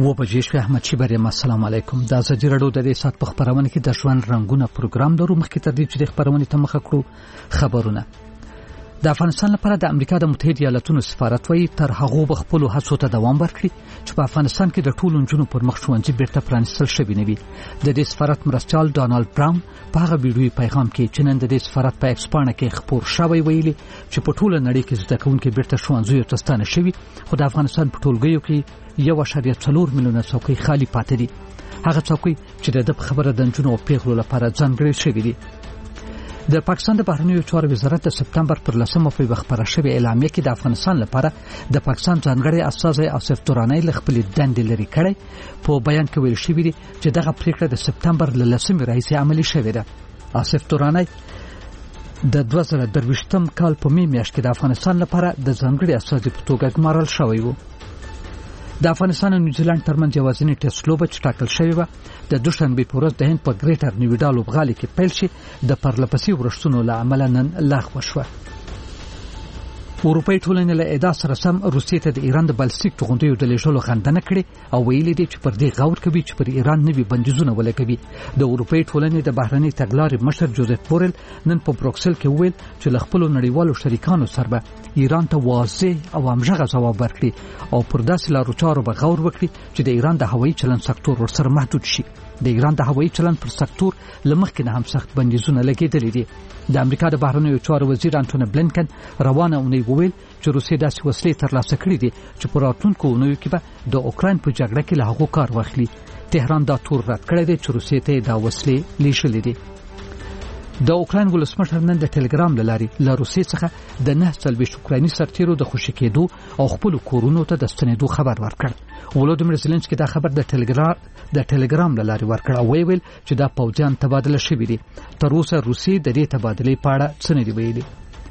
و بجې شوې. احمد شیبر یم. السلام علیکم. د ازادي راډیو د دې سات په خبرونه کې د ژوند رنگونه پروګرام درو. مخکې تر دې چې د خبرونه ته مخه کړو خبرونه. د افغانستان لپاره د امریکا د متحده ایالاتونو سفارت وایي تر هغه بخپلو هڅو ته دوام ورکړي چې په افغانستان کې د ټولو نجونو پر مخ ښوونځي بیرته پرانیستل شوي نه وي. د دې سفارت مرستیال ډانالډ براون په هغه ویډیوي پیغام کې چې نن د دې سفارت په ایکس پاڼه کې خپور شوی ویلي چې په ټوله نړۍ کې زده کوونکي بیرته ښوونځیو ته ستانه شوي، خو د افغانستان په ټولګیو کې 1.4 میلیونه څوکۍ خالی پاتې دي. هغه څوکۍ چې د خبره د نجونو او پیغلو لپاره ځانګړې شوې دي. د پاکستان د بهرنیو چارو وزارت د سپتمبر پر 10 په خبره شوې اعلامیه کې د افغانستان لپاره د پاکستان ځانګړي استازی آصف تورانی له خپل دندې لري کړی. په بیان کې ویل شوی دی چې دغه پریکړه د سپتمبر له 10 راهیسې عملي شوې ده. آصف تورانی د 2023 کال په میاشت کې د افغانستان لپاره د ځانګړي استازي په توګه ګمارل شوی و. د افغانستان او نیوزیلند ترمنځ یوازینی ټیسټ لوبه چې ټاکل شوې وه د دوشنبې په ورځ د هند په ګریټر نیویډا لوبغالي کې پیل شي د پرلپسې ورښتونو له امله نن لغوه شوه. اروپایي ټولنې له ادعا سره سم روسیې ته د ایران د بالستیک توغندیو د لېږلو غندنه کړې او ویلي دي چې پر دې غور کوي چې پر ایران نوي بندیزونه ولګوي. د اروپایي ټولنې د بهرنۍ تګلارې مشر جوزف بورل نن په بروکسل کې وویل چې له خپلو نړیوالو شریکانو سره به ایران ته واضح او همغږه ځواب ورکړي او پر داسې لارو چارو به غور وکړي چې د ایران د هوایي چلند سکتور ورسره محدود شي. د ایران د هوایي چلند پر سکتور لمخکې نه هم سخت بندیزونه لګېدلي دي. د امریکا د بهرنیو چارو وزیر انټونی بلینکن روانه اونۍ وویل چې روسیې داسې وسلې ترلاسه کړې دي چې په راتلونکو اونیو کې به د اوکراین په جګړه کې له هغو کار واخلي. تهران دا تور رد کړی دی چې روسیې ته دا وسلې لیږلې دي. د اوکراین ولسمشر نن د ټلګرام له لارې له روسیې څخه د 9 اوکرایني سرتیرو د خوشي کېدو او خپل کورونو ته د ستنېدو خبر ورکړ. ولودیمیر زيلنسکي دا خبر د ټلګرام له لارې ورکړ او ویل چې دا پوځیان تبادله شوي دي. تر اوسه روسیې د دې تبادلې په اړه څه نه دي ویلي.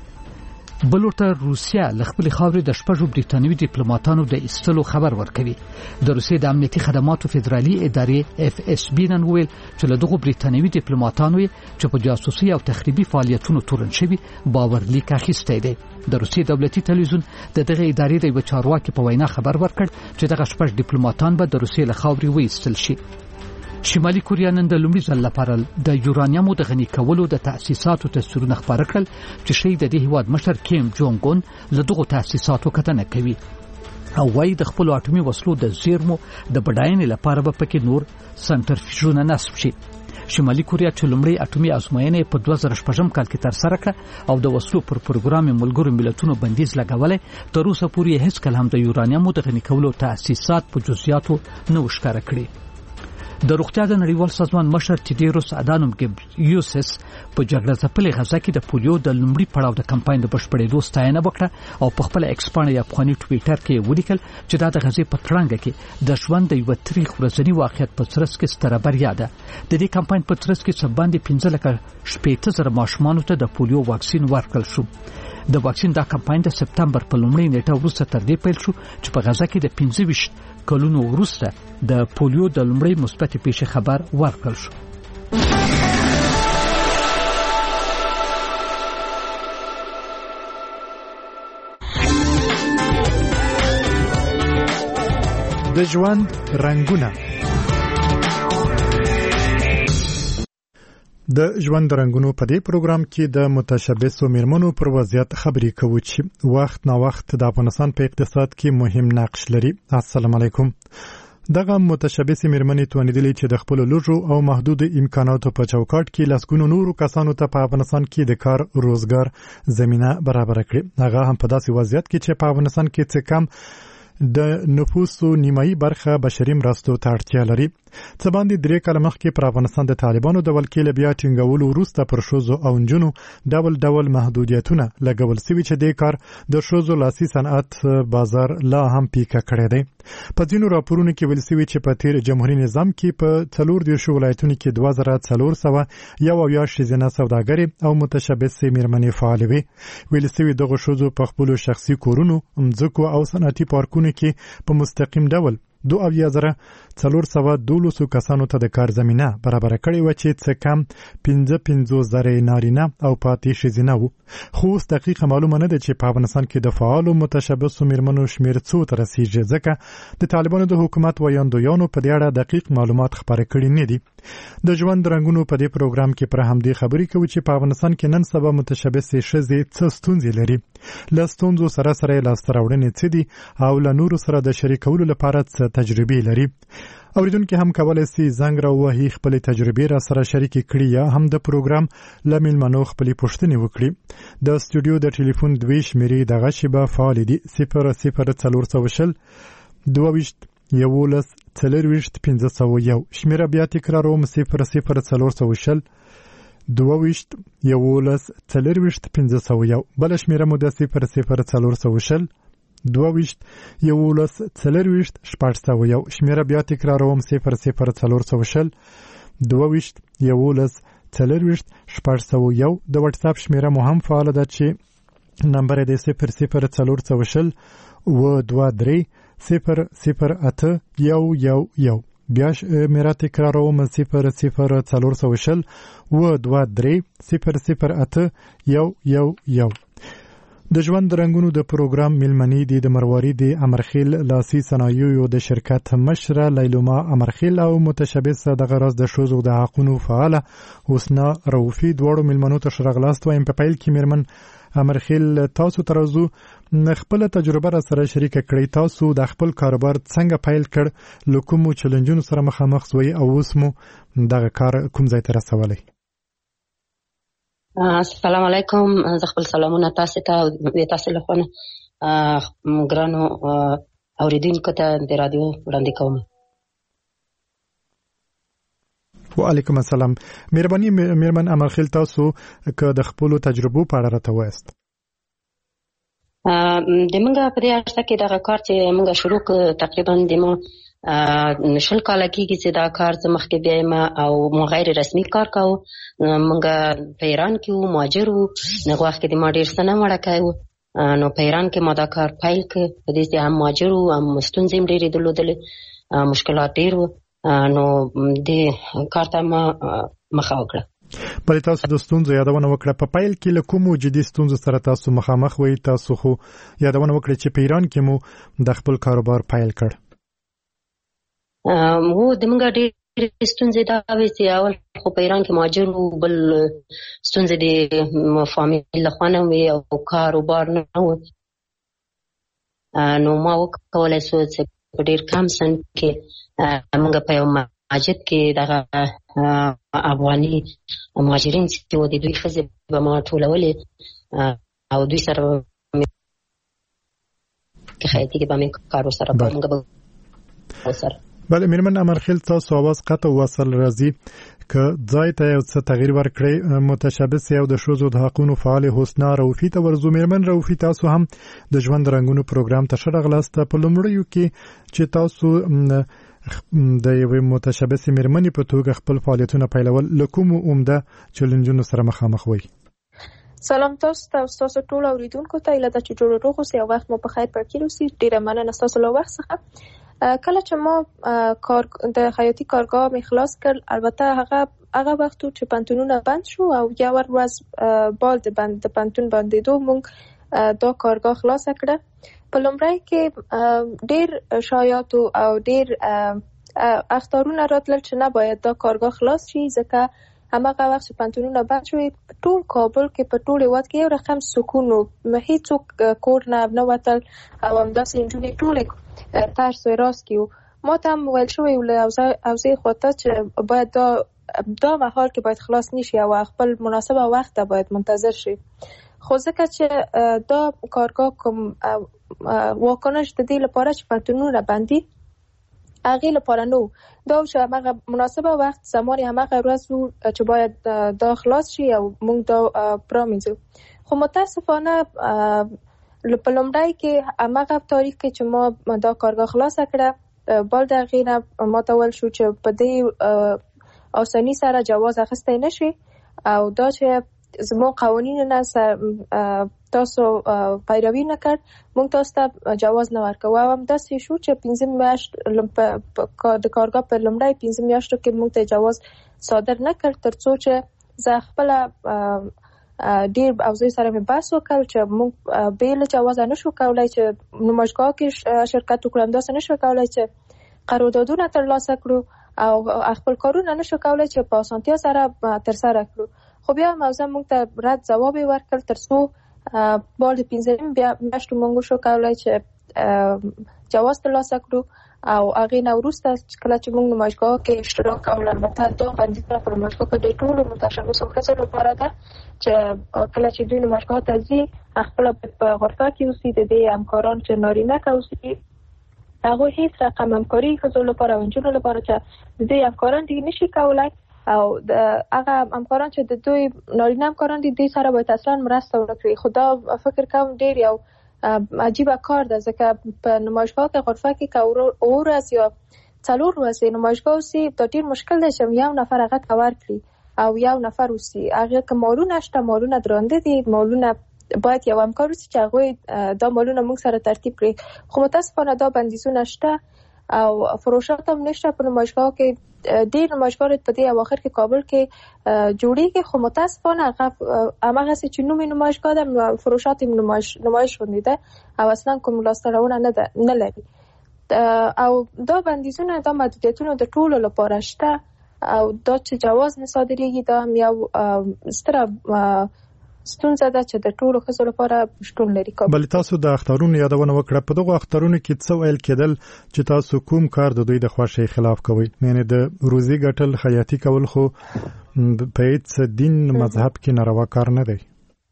بلورته روسیا له خپل خاورې د 6 بریټانوي ډیپلوماټانو د ایستلو خبر ورکوي. د روسیې د امنیتي خدماتو فدرالي ادارې FSB نن ویل چې له دغو بریټانوي ډیپلوماټانو چې په جاسوسي او تخریبي فعالیتونو تورن شوي باور لیک اخیستی دی. د روسیې دولتي تلویزیون د دغه ادارې د یو چارواکي په وینا خبر ورکړ چې دغه 6 ډیپلوماټان به د روسیې له خاورې وایستل شي. شمالي کوریا نن د لومړي ځل لپاره د یورانیمو د غني کولو د تأسیساتو تصویرونه خپاره کړل چې شهید د دې هیواد مشر کیم جونګ اون له دغو تأسیساتو کتنه کوي او وايي د خپل اټومي وسلو د زیرمو د بډاینې لپاره به پکې نور سنټرفیوژونه نصب شي. شمالي کوریا چې لومړی اټومي ازموینه په 2016 کال کې ترسره کړه او د وسلو پر پروګرام ملګرو ملتونو بندیز لګولې، تر اوسه پورې هیڅ کله هم د یورانیمو د غني کولو تأسیسات په جزئیاتو نه وښکاره کړي. د روغتیا د نړیوال سازمان مشر تیډروس ادانوم ګبریوسس په جګړه ځپلې غزا کې د پولیو د لومړي پړاو د کمپاین د بشپړېدو ستاینه وکړه او په خپل ایکس پاڼه یا افغاني ټویټر کې ولیکل چې دا د غزې په ترانګه کې د ژوند د یو تاریخ ورځنی واقعیت په ترڅ کې ستره بریا ده. د دې کمپاین په ترڅ کې څه باندې 15,000 ماشومانو ته د پولیو واکسین ورکړل شو. د واکسین دا کمپاین د سپتمبر په لومړۍ نیټه وروسته تر دې پیل شو چې په غزا کې د 25 کلونو وروسته د پولیو د لومړۍ مثبتې پیښې خبر ورکړل شو. د ژوند رنگونه. د ژوند رنگونو په دې پروګرام کې د متشبثو میرمنو پر وضعیت خبرې کوو چې وخت نا وخت د افغانستان په اقتصاد کې مهم نقش لري. السلام علیکم. دغه متشبث میرمنې توانیدلې چې د خپل لوژو او محدود امکاناتو په چوکاټ کې لاسګونو نورو کسانو ته په افغانستان کې د کار روزګار زمينه برابر کړي. هغه هم په داسې وضعیت کې چې په افغانستان کې څه کم د نفوسو نیمایي برخه بشري مرستو ته اړتیا لري. څه باندې 3 کاله مخکې پر افغانستان د طالبانو د ولکې له بیا ټینګولو وروسته پر ښځو او نجونو ډول محدودیتونه لګول شوي چې د کار د ښځو لاسي صنعت بازار لا هم پیکه کړی دی. په ځینو راپورونو کې ویل شوي چې په تیر جمهوریت نظام کې په 14 ولایتونو کې 2401 ښځینه سوداګرې او متشبثې میرمنې فعالې وي. ویل شوي دغه ښځو په خپلو شخصي کورونو، مځکو او صنعتي پارکونو کې په مستقیم ډول 2412 کسانو ته د کار زمينه برابر کړې و چې څه کم 55,000 نارینه او پاتې ښځینه وو. خو اوس دقیقه معلومه نه ده چې په افغانستان کې د فعالو متشبثو میرمنو شمیر څو ته رسیږي، ځکه د طالبانو د حکومت ویاندویانو په دې اړه دقیق معلومات خپاره کړي نه دي. د ژوند رنګونو په دې پروګرام کې پر همدې خبرې کوي چې په افغانستان کې نن سبا متشبثې ښځې څه ستونزې لري، له ستونزو سره لاسته راوړنې څه دي او له نورو سره د شریکولو لپاره څه تجربې لري. اوریدونکو هم کولای شي زنګ راوهي خپل تجربې را سره شریک کړي یا هم د پروګرام لمنو خپل پوښتنې وکړي. د استودیو د ټلیفون دوی شمیرې دغه شیبه فعال دي: 00420 22 11 41501. شمیره بیا تکراروم: 00420 22 11 41501. بل شمیره مو د 00420 22 11 41501. شمیره بیا تکراروم: 00420 22 11 41501. د واتس اپ شمیره مو هم فعال ده چې نمبر یې 00420 و23 008 بیا شمیره تکراروم: 00420 و23 008 د ژوند رنګونو د پروګرام ملمنې دي د مروارید امرخیل لاسي صنایعو د شرکت مشره لیلوما امرخیل او متشبث د غرض د شوزو د حقونو فعاله حسنا روفي دواړو ملمنو ته شرغلاست وایم. په پیل کې میرمن امرخیل تاسو ترازو خپل تجربه را سره شریک کړئ. تاسو د خپل کاروبار څنګه پیل کړ، لکوم چیلنجونو سره مخامخ شوي او اوس مو دغه کار کوم ځای ته رسولی؟ السلام علیکم. زه خپل سلامونه تاسو ته او تاسو له خوا ګرانو اوریدونکو ته د رادیو وړاندې کوم. وعلیکم السلام. مهرباني میرمن امرخیل، تاسو که د خپل تجربو په اړه راته وایست. د منګه په دې اړه کې دغه کار چې منګه شروع تقریبا د مو شل کال کېږي چې دا کار زمخ کې بیایم او مو غیر رسمي کار کوو. منګه په ایران کې وو، مهاجر وو، نو وخت کې د ما ډیر سنه وړه کوي. نو په ایران کې ما دا کار پیل ک په دې چې هم مهاجر وو، هم ستونزې ډېرې درلودلې، مشکلات ډېر وو. نو د کار ته ما مخه وکړه. بلې تاسو د ستونزو یادونه وکړه. په پیل کې له کومو جدي ستونزو سره تاسو مخامخ وئ؟ تاسو خو یادونه وکړه چې په ایران کې مو د خپل کاروبار پیل کړ. مو د منګه ډېر ستونزې دا وې چې اول خو په ایران کې مهاجر وو، بل ستونزې د فامیل له خوا نه وې او کاروبار نه و. نو ما وکولای شو چې په ډېر کم سن کې موږ په یو مسجد کې دغه افغاني مهاجرین چې و د دوی ښځې به ما ټولولې او دوی سره کې خیاطي کې به مې کار ورسره موږ به ورسره. بله میرمن امرخیل، تاسو اواز قطع وصل راځي که ځای ته یو څه تغییر ورکړئ. متشبث یو د ښځو د حقونو فعال حسنا روفي ته ورځو. میرمن روفي، تاسو هم د ژوند رنګونو پروګرام ته ښه راغلاست. په لومړیو کې چې تاسو د یوې متشبثې میرمنې په توګه خپل فعالیتونه پیلول، له کومو عمده چیلنجونو سره مخامخ وئ؟ سلام تاسو ته او تاسو ټول اوریدونکو ته. ایله چې جوړ روغ اوسئ او وخت مو په خیر پر کې اوسئ. ډیره مننه تاسو له وخت څخه. کله چې ما د خیاطي کارګاه مې خلاص کړ، البته هغه وخت چې پانتونونه بند شو او یا ورځ بال د پانتون بندېدو موږ دا کارګاه خلاص کړه. په لومړی کې ډېر شایعات او ډېر اخطارونه راتلل چې نه باید دا کارګاه خلاص شي، ځکه هماغه وخت چې پانتونونه بند شوي ټول کابل کې په ټول هېواد کې یو رقم سکون و، هېڅوک کور نه وتل او همداسې نجونې ټولې ترس و راس کې و. ما ته هم ویل شوی له اوضاع خواته چې باید دا مهال کې باید خلاص نشي او خپل مناسبه وخت ته باید منتظر شي. خو ځکه چې دا کارګاه کوم واکنش د دې لپاره چې پانتونونه بندي هغې لپاره نو دا چې هماغه مناسبه وخت زمان هماغه ورځ و چې باید دا خلاص شي او موږ دا پرامینځو. خو متاسفانه په لومړی کې هماغه تاریخ کې چې ما دا کارګاه خلاصه کړه، بل د هغې نه ما ته ویل شو چې په دې اساني سره جواز اخیستی نشي او دا چې زمو قوانین نه تاسو پیروي نه کړ موږ تاسو ته جواز نه ورکوو. هم داسې شو چې 15 میاشت د کارګاه په لومړی 15 میاشتو کې موږ ته جواز صادر نه کړ، ترڅو چې زه خپل ډیر اوزې سره مې بحث وکړ چې موږ بیل جواز نه شو کولای چې نمایشګاه کې شرکت وکړم، داسې نشو کولای چې قراردادونه ترلاسه کړو او خپل کارونه نشو کولای چې په اسانتیا سره ترسره کړو. خو بیا موضوع موږ ته رد جواب ورکړ، ترڅو بال 15 میاشتو موږ شو کولای چې جواز ترلاسه کړو او هغه نه وروسته کله چې موږ نمایشګاه کې اشتراک کول، البته دا باندې په نمایشګاه کې د ټولو متشابه څخه لپاره ده چې کله چې دوی نمایشګاه ته ځي خپل په غرفه کې اوسي د دې همکاران چې نارینه کوي هغه هیڅ رقم همکاري خزو لپاره ونجونو لپاره چې د دې همکاران دي نشي کولای او هغه همکاران چې د دوی نارینه همکاران دي سره باید اصلا مرسته وکړي. خدا فکر کوم ډیر یو عجیبه کار ده، ځکه په نمایشګاه کې غرفه کې اور از یا 4 ورځې نمایشګاه اوسي دا ډیر مشکل دی چې یو نفر هغه کور کړي او یو نفر اوسي. هغه که مالونه شته، مالونه درانده دي، مالونه باید یو همکار اوسي چې هغه دا مالونه موږ سره ترتیب کړي. خو متاسفانه دا بندیزونه شته او فروشات هم نشته په نمایشګاه کې. ډیر نمایشګاه په دې اواخر کې کابل کې جوړیږي، خو متاسفانه هغه چې نومي نمایشګاه ده فروشات نمایش ونیده او اصلا کوم لاسته‌راونه نه لري او دا بندیزونه دا محدودیتونه د ټولو لپاره شته او دا چې جواز نه صادریږي دا هم یو ستره ستونزه ده چې د ټولو ښځو لپاره شتون لري. بل تاسو د اخترونو یادونه وکړه، په دغه اخترونو کې څه ویل کېدل چې تاسو کوم کار د دوی د خوښۍ خلاف کوئ؟ یعنی د روزي ګټل خیاطي کول خو په هیڅ دین مذهب کې ناروا کار نه دی.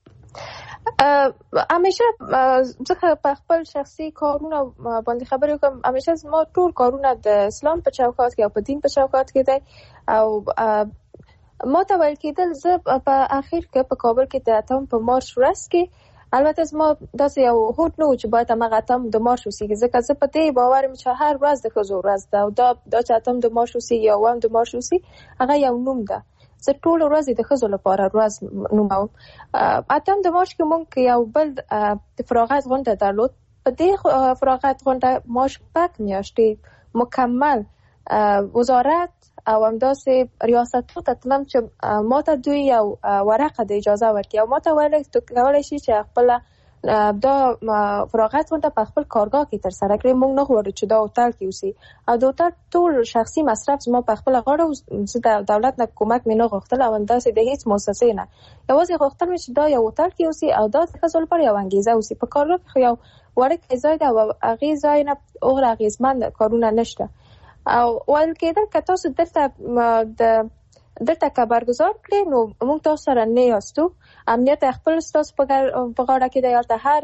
همیشه ځکه په خپل شخصي کارونه باندې خبرې کوم، همیشه ما ټول کارونه د اسلام په چوکاټ کې او په دین په چوکاټ کې دی او ما ته ویل کېدل زه په اخر کې په کابل کې د اتم په مارچ ورځ کې، البته زما داسې یو هوډ نه و چې باید همغه اتم د مارچ وسیږي، ځکه زه په دې باور یم چې هر ورځ د ښځو ورځ ده او دا چې اتم د مارچ وسیږي یا اووم د مارچ وسیږي هغه یو نوم ده. زه ټول ورځې د ښځو لپاره ورځ نوموم. اتم د مارچ کې موږ یو بل د فراغت غونډه درلود. په دې فراغت غونډه ما 6 میاشتې مکمل وزارت او همداسې ریاستو ته تلم چې ما ته دوی یو ورقه د اجازه ورکړي او ما ته ویل تو کولی شي چې خپل دا فراغت غونډه په خپل کارګاه کې ترسره کړي. موږ نه غواړو چې دا هوټل کې اوسي او د هوټل ټول شخصي مصرف زما په خپل غاړه، زه د دولت نه کومک مې نه غوښتل او همداسې د هیڅ مؤسسې نه، یوازې غوښتل مې چې دا یو هوټل کې اوسي او دا د ښځو لپاره یو انګیزه اوسي. په کارګاه کې یو وړوکی ځای ده او هغې ځای نه هغومره اغېزمن کارونه نشته او ویل کېدل که تاسو دلته که برگزار کړئ نو موږ تاسو سره نه یاستو، امنیت خپل ستاسو په غاړه کې دی، هلته هر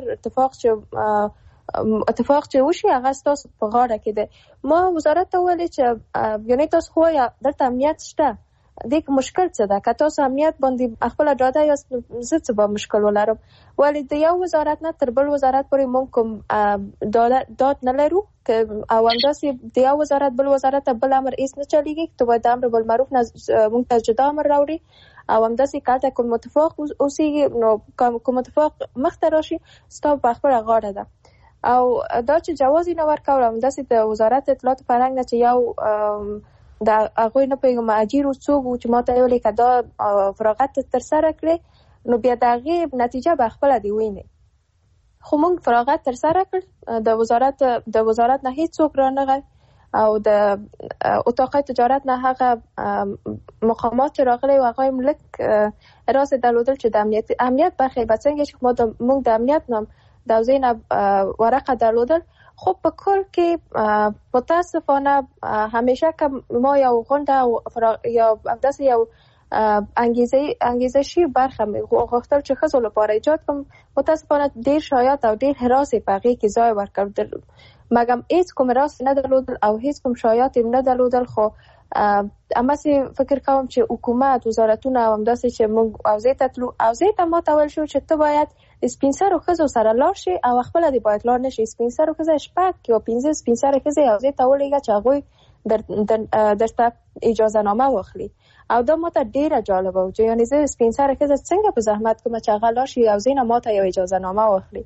اتفاق چې وشي هغه ستاسو په غاړه کې دی. ما وزارت ته وویل چې یعنې تاسو خو دلته امنیت شته، دې مشکل څه ده؟ که تاسو امنیت باندې خپل ډاډه یاست زه څه به مشکل ولرم؟ ولې د یو وزارت نه تر بل وزارت پورې موږ کوم داد نه لرو او همداسې د یو وزارت بل وزارت ته بل امر هېڅ نه چلیږي، تو باید د امر بالمعروف نه موږ ته جدا امر راوړي او همداسې که هلته کوم اتفاق اوسېږي نو کوم اتفاق مخته راشي ستا په خپله غاړه ده. او دا چې جواز یې نه ورکول همداسې د وزارت اطلاعات فرهنګ نه چې یو د هغوی نه پوهېږم اجیر څوک و چې ما ته یې ویلې که دا فراغت ترسره کړې نو بیا د هغې نتیجه به خپله دې وینې. خو موږ فراغت ترسره کړ، د وزارت نه هېڅوک رانغی او د اتاق تجارت نه هغه مقامات چې راغلی و هغه یې لږ راسې درلودل چې د امنیت برخې به څنګه چې موږ د امنیت نه د حوزې نه ورقه درلودل. خو په کل کې متاسفانه همیشه که ما یو غونډه یا همداسې یو انګیزشي برخه مې غوښتل چې ښځو لپاره ایجاد کړم، متاسفانه ډېر شایعات او ډېر هراسې په هغې کې ځای ورکړ، مګم هېڅ کوم هراسې نه درلودل او هېڅ کوم شایعات یې نه درلودل. خو هماسې فکر کوم چې حکومت وزارتونه او همداسې چې موږ حوزې ته تلو، حوزې ته ما ته ویل شو چې ته باید سپین سرو ښځو سره لاړ شي او خپله دې باید لاړ نه شي. سپین سرو ښځه 6 یا 15 سپین سرې ښځې حوزې ته ولېږه چې هغوی درته اجازه نامه واخلي او دا ماته ډیره جالبه و چې یعنی زه سپین سره ښځه څنګه په زحمت کوم چې هغه لاړ شي او زینه ماته یو اجازه نامه واخلي.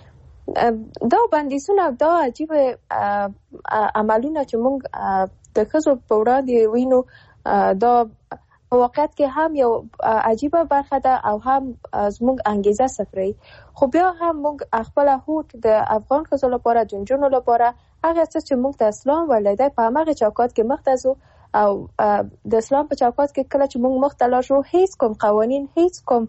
دا بندیزونه دا عجیب عملونه چې موږ د ښځو په وړاندې وینو دا په واقعیت کې هم یو عجیبه برخه ده او هم زموږ انګیزه صفري. خو بیا هم موږ خپل هوډ د افغان ښځو لپاره جنجونو لپاره هغه څه چې موږ د اسلام ولیدای په هغه چوکاټ کې مختصو او د اسلام په چوکاټ کې کله چې موږ مختلف شو هیڅ کوم قوانین هیڅ کوم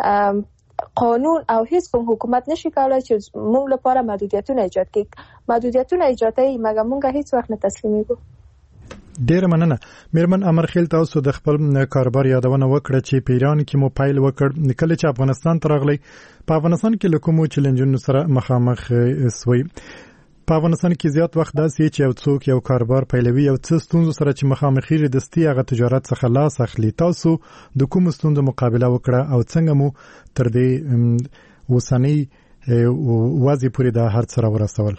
قانون او هیڅ کوم حکومت نشي کولای چې موږ لپاره محدودیتونه ایجاد کړي. محدودیتونه ایجادای مګر موږ هیڅ وخت نه تسلیمیږو. ډیر مننه. میرمن امرخیل تاسو د خپل کاروبار یادونه وکړه چې په ایران کې موبایل وکړ کله چې افغانستان ته راغلی. په افغانستان کې لکومو چیلنجونو سره مخامخ سوی. په افغانستان کې زیات وخت داسې چې یو څوک یو کاروبار پیلوي او څه ستونزو سره چې مخامخېږي دستي هغه تجارت څخه لاس اخلي. تاسو د کوم ستونزو مقابله وکړه او څنګه مو تر دې اوسنۍ وضع پورې د هر څه راورسول؟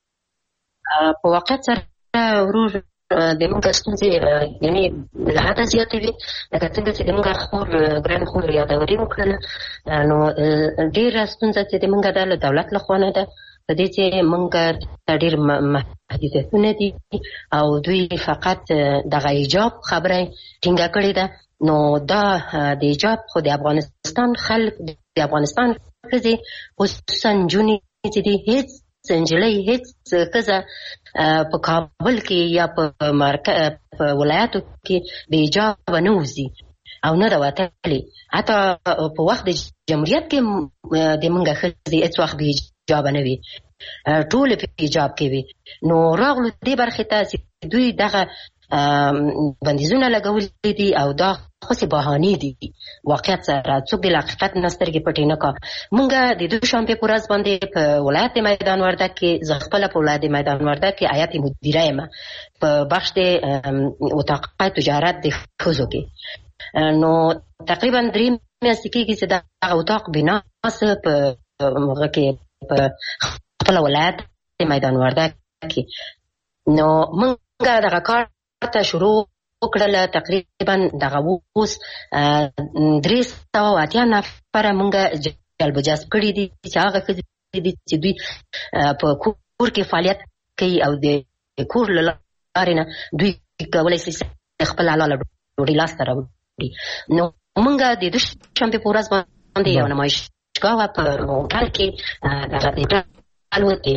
په واقع سره ورور د موږ ستونزې یعنی له حده زیاتې وي لکه څنګه چې د موږ خور ګران خور یادوري وکړله نو ډېره ستونزه چې د موږ د دولت لخوا نه ده په دې چې موږ ډېر محدودیتونه دي او دوی فقط دغه ایجاب خبره ټینګه کړې ده. نو دا د ایجاب خو د افغانستان خلک د افغانستان ښځې خصوصا نجونې چې دي هیڅ نجلۍ هیڅ ښځه په کابل کې یا په ولایاتو کې د ایجاب نه وځي او نه ده وتلې. حتی په وخت د جمهوریت کې د موږ ښځې هیڅ وخت د ایجاب نه وي ټول په ایجاب کې وي. نو راغلو دې برخې ته چې دوی دغه بندیزونه لګولې دي او دا خو بهانې دي. واقعیت سره څوک د حقیقت نه سترګې پټې نه کا. موږ د دوشنبې په ورځ باندې په ولایت میدان وردګ کې زه خپله په ولایت میدان وردګ کې هیئت مدیره یم په بخش د اتاق تجارت د ښځو کې. نو تقریبا 3 میاشتې کېږي چې دغه اتاق بناس په هغه کې په خپله ولایت میدان وردګ کې. نو موږ دغه کار ته شروع وکړله. تقریبا دغه اوس 380 نفره موږ جلب جذب کړي دي چې هغه ښځې دي چې دوی په کور کې فعالیت کوي او د کور له لارې نه دوی کولی شي خپل حلاله ډوډۍ لاسته راوړي. نو موږ د دوشنبې په ورځ باندې یو نمایشګاه وه په موټر کې دغه د الوت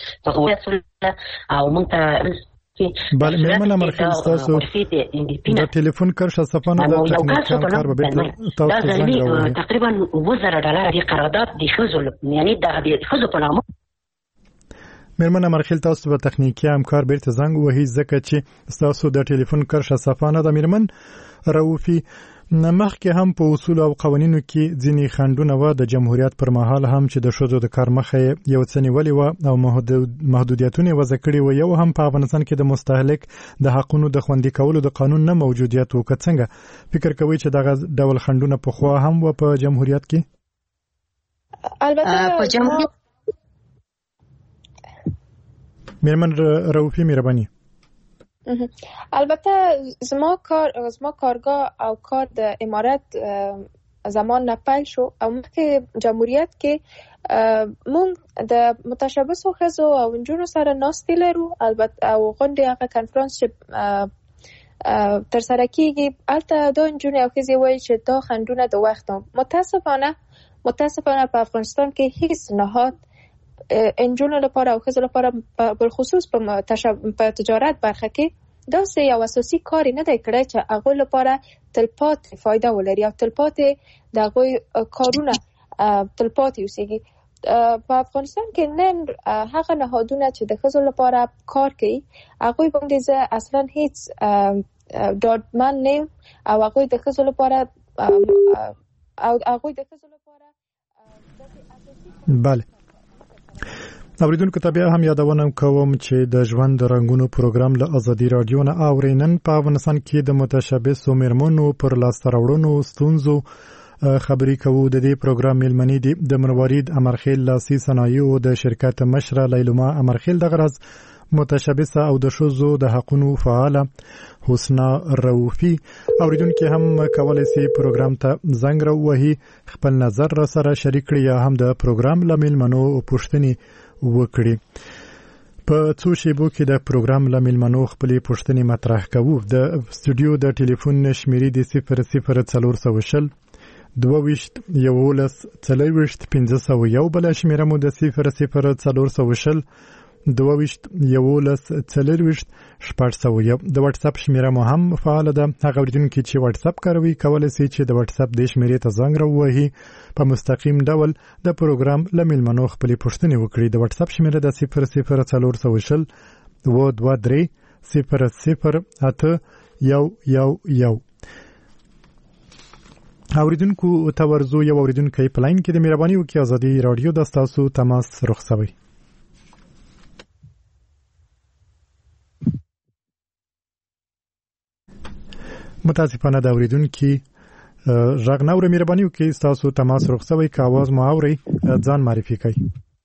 او موږ ته بله میرمن امرخیل تاسو د ټلیفون کرښه صفانه د تکنیکال کار به بیرته تاسو زنګ راوړي. تقریبا $1000 دی قرارداد د ښځو یعنی د ښځو په نامه. میرمن امرخیل تاسو به تخنیکی همکار بیرته زنګ وهي ځکه چې تاسو د ټلیفون کرښه صفانه د میرمن رؤفي مخکې هم په اصول او قوانینو کې ځینې خنډونه و د جمهوریت پر مهال هم چې د ښځو د کار مخه یو څه نیولې و او محدودیتونه وضع کړي و. یو هم په افغانستان کې د مستهلک د حقونو د خوندي کولو د قانون نه موجودیت و. که څنګه فکر کوي چې دغه ډول خنډونه پخوا هم و په جمهوریت کې؟ البته په جمهوریت میرمن رؤفي مهرباني. البته زما کارگاه او کار د امارت زمان نه پیل شو او مخکې جمهوریت کې مونږ د متشبثو ښځو او نجونو سره ناستې لرو. البته او غونډې هغه کنفرانس چې تر سره کېږي هلته دا نجونې او ښځې وایي چې دا خنډونه د وخت متاسفانه په افغانستان کې هیڅ نهاد انجونو لپاره او ښځو لپاره بالخصوص په تجارت برخه کې داسې یو اساسي کاری نه دی کړی چې هغوی لپاره تلپاتې فایده ولري او تلپاتې د هغوی کارونه تلپاتې اوسیږي. په افغانستان کې نن هغه نهادونه چې د ښځو لپاره کار کوي هغوی باندې زه اصلا هیڅ ډاډمن نه یم او هغوی د ښځو لپاره بله. اوریدونکو ته بیا هم یادونه کوم چې د ژوند رنگونو پروګرام له ازادي رادیو نه اورینن په افغانستان کې د متشبثو میرمنو پر لاسته راوړنو ستونزو خبرې کوو. د دې پروګرام میلمنې دي د مروارید امرخیل لاسي صنایعو د شرکت مشره لیلما امرخیل. دغه ورځ متشبثه او د ښځو د حقوقو فعاله حسنا رؤفي اوریدونکو هم کولای شي پروګرام ته زنګ راوهي خپل نظر را سره شریک کړي یا هم د پروګرام لامل منو پوښتنې وکړي. په څو شیبو کې د پروګرام لامل منو خپلې پوښتنې مطرح کوو. د استودیو د ټلیفون شمیرې د 00420 22 11 40 501 بل شمیره مو د 00420 22 11 40 501. د واتس اپ شمیره مو هم فعال ده. هغه اوریدونکو چې واتس اپ کاروي کولای شي چې د واتس اپ د شمیرې ته زنګ راوهي په مستقیم ډول د پروګرام لامل منو خپلې پوښتنې وکړي. د واتس اپ شمیره د 00420 223 008111. اوریدونکو ته ورزو یو اوریدونکو په لاین کې د مهرباني وکړئ ازادي رادیو د تاسو تماس رخصوي. متاسفانه د اوریدونکو ژغ نور مهرباني وکړئ تاسو تماس رخصوي که आवाज مو اوري ځان معرفي کړئ.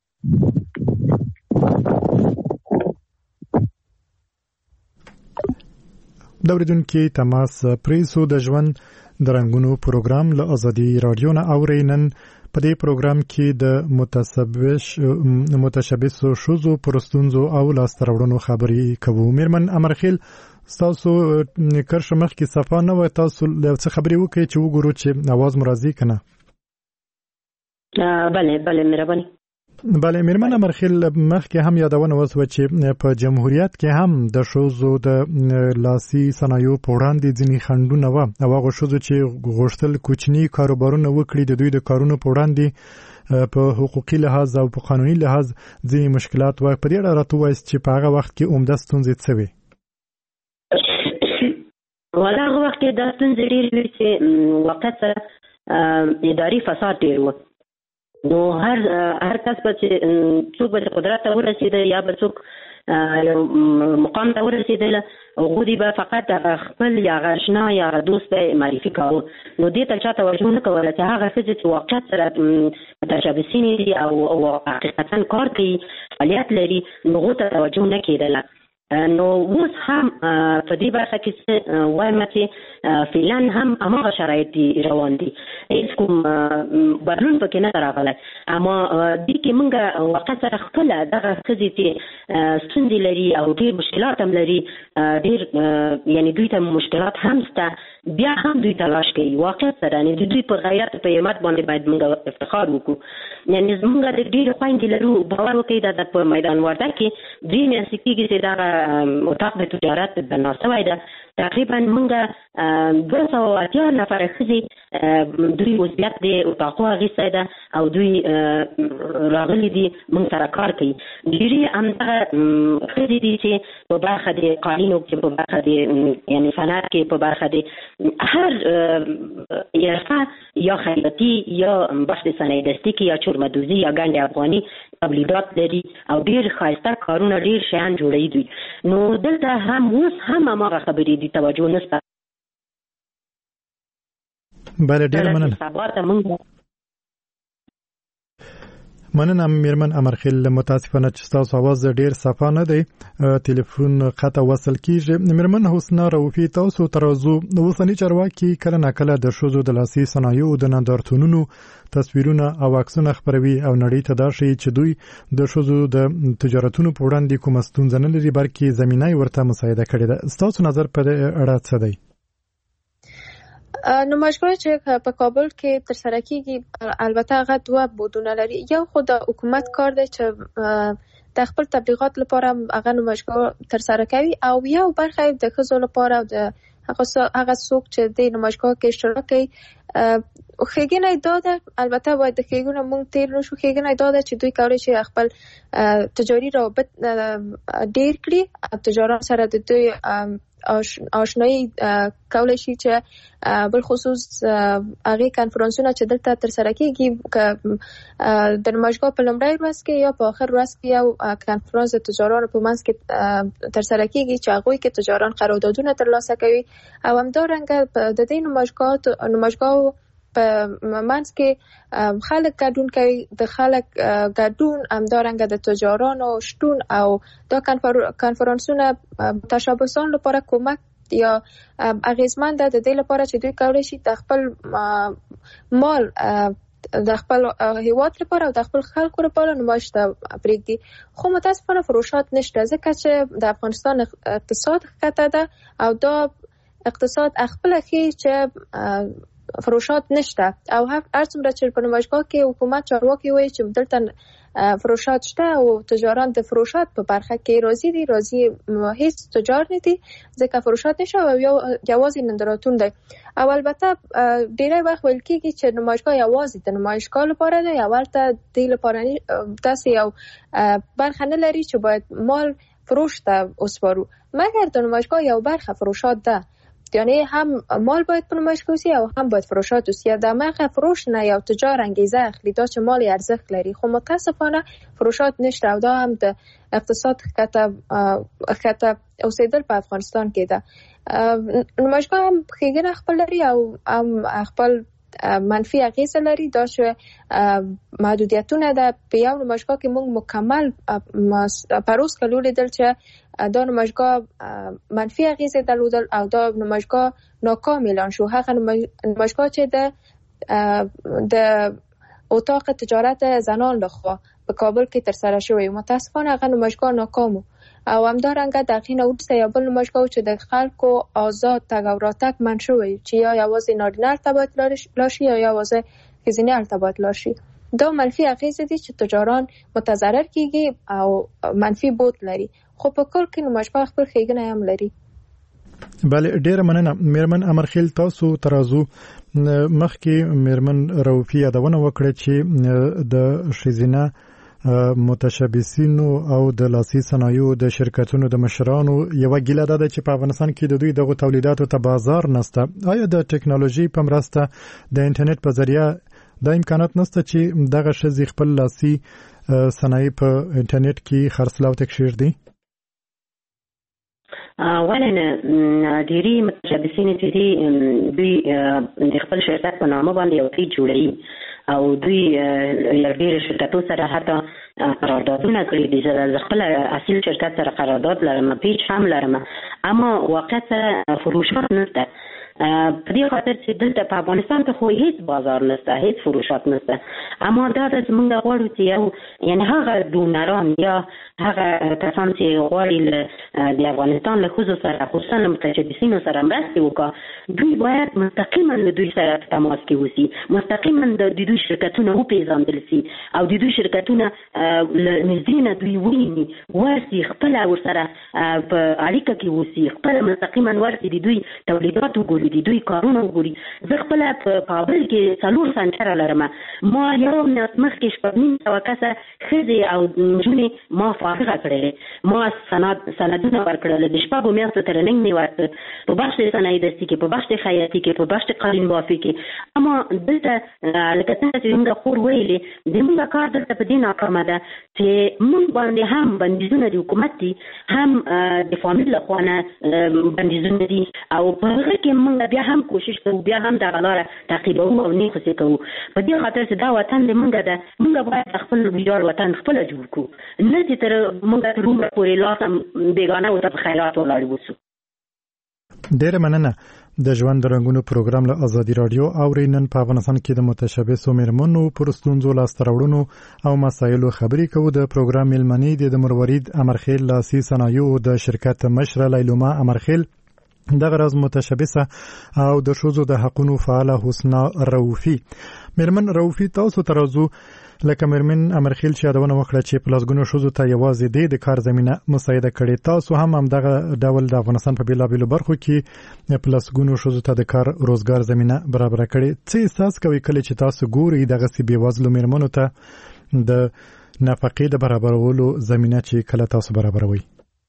د اوریدونکو تماس پریسو د ژوند د رنگونو پروګرام له ازادي رادیو نه اورینن. په دې پروګرام کې د متشبث شوزو پرستونزو او لاسترورونو خبري کوو. میرمن امرخیل تاسو کرشمخ کې صفه نه و تاسو څه خبري وکړي چې وګورو چې आवाज مرضی کنه. بله مهرباني. بله میرمن امرخیل مخکې هم یادونه وسوه چې په جمهوریت کې هم د ښځو د لاسي صنایعو په وړاندې ځینې خنډونه وو او هغه ښځو چې غوښتل کوچني کاروبارونه وکړي د دوی د کارونو په وړاندې په حقوقي لحاظ او په قانوني لحاظ ځینې مشکلات وو. په دې اړه راته وایست چې په هغه وخت کې عمده ستونزې څه وې؟ هغه وخت کې دا ستونزې ډېرې وې چې وقت سره اداري فساد ډېر و. نو هر کس به چې څوک به قدرت ته ورسېده یا به څوک یو مقام ته ورسېدل هغوی به فقط خپل یا آشنا یا دوست به معرفي کاوه. نو دې ته چا توجه نه کوله چې هغه ښځې چې واقعیت سره متشبثینې دي او حقیقتا کار کوي فعالیت لري نو هغو ته توجه نه کېدله. نو اوس هم په دې برخه کې وایم چې فعلا هم هماغه شرایط دي روان دي. هیڅ کوم بدلون پکې نه راغلی. اما دې کې موږ وقت سره خپله دغه ښځې چې ستونزې لري او ډېر مشکلات هم لري ډېر یعنې دوی ته مشکلات هم شته بیا هم دوی تلاش کوي واقعیت سره. یعنې د دوی پر غیرت په همت باندې باید موږ افتخار وکړو. یعنې موږ د ډېرې خویندې لرو باور وکړئ دا په میدان وردګ کې درې میاشتې کېږي چې دغه اتاق د تجارت بنا شوی ده. تقریبا موږ 280 نفر ښځې دوی عضویت د اتاقو اخیستی ده او دوی راغلي دي موږ سره کار کوي. ډېرې همدغه ښځې دي چې په برخه د قالینو کې په برخه د یعنې صنعت کې په برخه د هر حرفه یا خیاطي یا بخش د صنایع دستي کې یا چورمدوزي یا ګنډ افغاني تولیدات لري او ډېر ښایسته کارونه ډېر شیان جوړوي دوی. نو دلته هم اوس هم هماغه خبرې دي توجه نشته. بله ډېره مننه. مننه میرمن امرخیل. متاسفانه چې تاسو आवाज ډېر صفا نه دی ټلیفون قطع وصل کیږي. میرمن حسنا رؤفي تاسو ترازو اوسنی چارواکي کله ناکله د ښځو د لاسي صنایعو د نندارتونونو تصویرونه او عکسونه خپروي او نړۍ ته دا ښیي چې دوی د ښځو د تجارتونو په وړاندې کومه ستونزه نه لري بلکې زمینه یې ورته مساعده کړې ده. ستاسو نظر په اړه څه دی؟ نمایشګاه چې په کابل کې ترسره کیږي البته هغه دوه بودونه لري. یو خو د حکومت کار دی چې د خپل تبلیغات لپاره هغه نمایشګاه ترسره کوي او یو برخه د ښځو لپاره او د هغه څوک چې د نمایشګاه کې اشتراک کوي ښېګڼه دا ده. البته باید د ښېګڼو مونږ تیر نشو. ښېګڼه دا ده چې دوی کولی شي خپل تجاري روابط ډیر کړي او تجاران سره د دوی آشنایی کولی شي چې بل خصوص هغه کانفرنسونه چې دلته ترسره کیږي د نمایشګاه په لومړۍ ورځ کې یا په آخر ورځ کې یو کانفرنس د تجارانو په منځ کې ترسره کیږي چې هغوی کې تجاران قراردادونه ترلاسه کوي او همدارنګه د دې نمایشګاه په منځ کې خلک ګډون کوي، د خلک ګډون همدارنګه د تجارانو شتون او دا کنفرانسونه متشبثان لپاره کمک یا اغیزمند ده د دې لپاره چې دوی کولی شي د خپل مال د خپل هیواد لپاره او د خپل خلکو لپاره نمایش ته پرېږدي. خو متاسفانه فروشات نشته، ځکه چې د افغانستان اقتصاد ښکته ده او دا اقتصاد خپله ښیي چې فروشات نشته او هر څومره چې په نمایشګاه کې حکومت چارواکي وایي چې دلته فروشات شته او تجاران د فروشات په برخه کې راضي هیڅ تجار نه دي ځکه فروشات نشته او یوازې نندارتون دی. او البته ډیری وخت ویل کېږي چې نمایشګاه یوازې د نمایشګاه لپاره دی، اولته دې لپاره داسې یو برخه نه لري چې باید مال فروش ته وسپارو، مګر د نمایشګاه یو برخه فروشات ده، یعنی هم مال باید په نمایشګاه وسي او هم باید فروشات وسي. د مغه فروش نه یو تجار انګیزه اخلي دا چې مال ارزښت لري، خو متاسفانه فروشات نشته او دا هم د اقتصاد ښکته اوسېدل په افغانستان کې ده. نمایشګاه هم ښېګڼه خپل لري او هم خپل منفي اغیزه لري، دا چې محدودیتونه ده. په یو نمایشګاه کې موږ مکمل پروس کلو لیدل چې دا نمایشګاه منفي اغیزه درلودل او دا نمایشګاه ناکام اعلان شو. هغه نمایشګاه چې د اتاق تجارت زنان لخوا په کابل کې ترسره شوی، متاسفانه هغه نمایشګاه ناکام او همدارنګه د هغې نه وروسته یو بل نمایشګاه چې د خلکو آزاد تګ او راتګ منع شوی، چې یا یوازې نارینه هلته باید لاړ شي یا یوازې ښځینه هلته باید لاړ شي. دا منفي اغیزې دي چې تجاران متضرر کیږي او منفي بود لري، خو په کل کې نمایشګاه خپل ښېګڼه هم لري. بله، ډیره مننه میرمن امرخیل. تاسو ترازو مخکې میرمن روفي یادونه وکړه چې د ښځینه متشبثینو او د لاسي صنایعو د شرکتونو د مشرانو یو ګیله ده چې په افغانستان کې د دوی دغه تولیداتو ته بازار نشته. آیا د ټکنالوژي په مرسته د انټرنیټ په ذریعہ د امکانات نشته چې دغه ښځې خپل لاسي صنایع په انټرنیټ کې خرڅلاو ته کښېږدي؟ ولنه ډېری متشبثین چې دوی د خپل شرکت په نامه باندې یو څه جوړوي او دوی ډېر شرکتو سره حتی قراردادونه کړي دي. زه خپل اصل شرکت سره قرارداد لرم، پیج هم لرم، اما واقعا فروشات نشته. په دې خاطر چې دلته په افغانستان کې خو هیڅ بازار نشته، هیڅ فروشات نشته. اما دا د موږ غواړو چې یعنی هغه ډونران یا هغه کسان چې غواړي د افغانستان له ښځو سره خصوصا له متشبثینو سره مرستې وکړي، دوی باید مستقیما له دوی سره په تماس کې اوسي، مستقیما د دوی شرکتونه وپېژندل شي او د دوی شرکتونه له نږدې نه دوی وویني، ورسي خپله ورسره په اړیکه کې اوسي، خپله مستقیما ورسي د دوی تولیدات وګوري، د دوی کارونه وګوري. زه خپله په کابل کې 4 سنټره لرم، ما یو میاشت مخکې 900 کسه ښځې او نجونې ما فارغه کړې، ما سندونه ورکړل، د 6 میاشتو ترننګ مې ورکړ په بخش صنایع دستي کې، په بخش خیاطي کې، په بخش قالین بافي کې. اما دلته لکه څنګه چې موږ خور ویلې د موږ کار دلته په دې ناکامه ده چې موږ باندې هم بندیزونه د حکومت دي، هم د فامیل لخوا نه بندیزونه دي او په هغه کې موږ بیا هم کوشش کوو، بیا هم دغه لاره تعقیبوو او نه خصوصي کوو. په دې خاطر چې دا وطن د موږ ده، موږ باید خپل ویجاړ وطن خپل جوړ کړو، نه چې تر موږ تر عمر پورې لاس بیگانه او ته خیرات ولاړ وسو. ډیره مننه. د ژوند رنګونو پروګرام له ازادي رادیو اورینن په افغانستان کې د متشبثو میرمنو پر ستونزو لاسته راوړنو او مسایلو خبرې کوو. د پروګرام میلمنې د مروارید امرخیل لاسي صنایعو د شرکت مشره لیلوما امرخیل، دغه راز متشبثه او د ښځو د حقوقو فعاله حسنا روفي. میرمن روفي، تاسو ترازو لکه میرمن امرخیل چې یادونه وکړه چې پلاسګونو ښځو ته یوازې د کار زمینه مساعده کړي، تاسو هم دغه ډول د افغانستان په بیلابیلو برخو کې پلاسګونو ښځو ته د کار روزګار زمینه برابر کړي. څه احساس کوي کله چې تاسو ګورئ دغه سی بیوزلو میرمنو ته د نفقې د برابرولو زمینه چې کله تاسو برابروي؟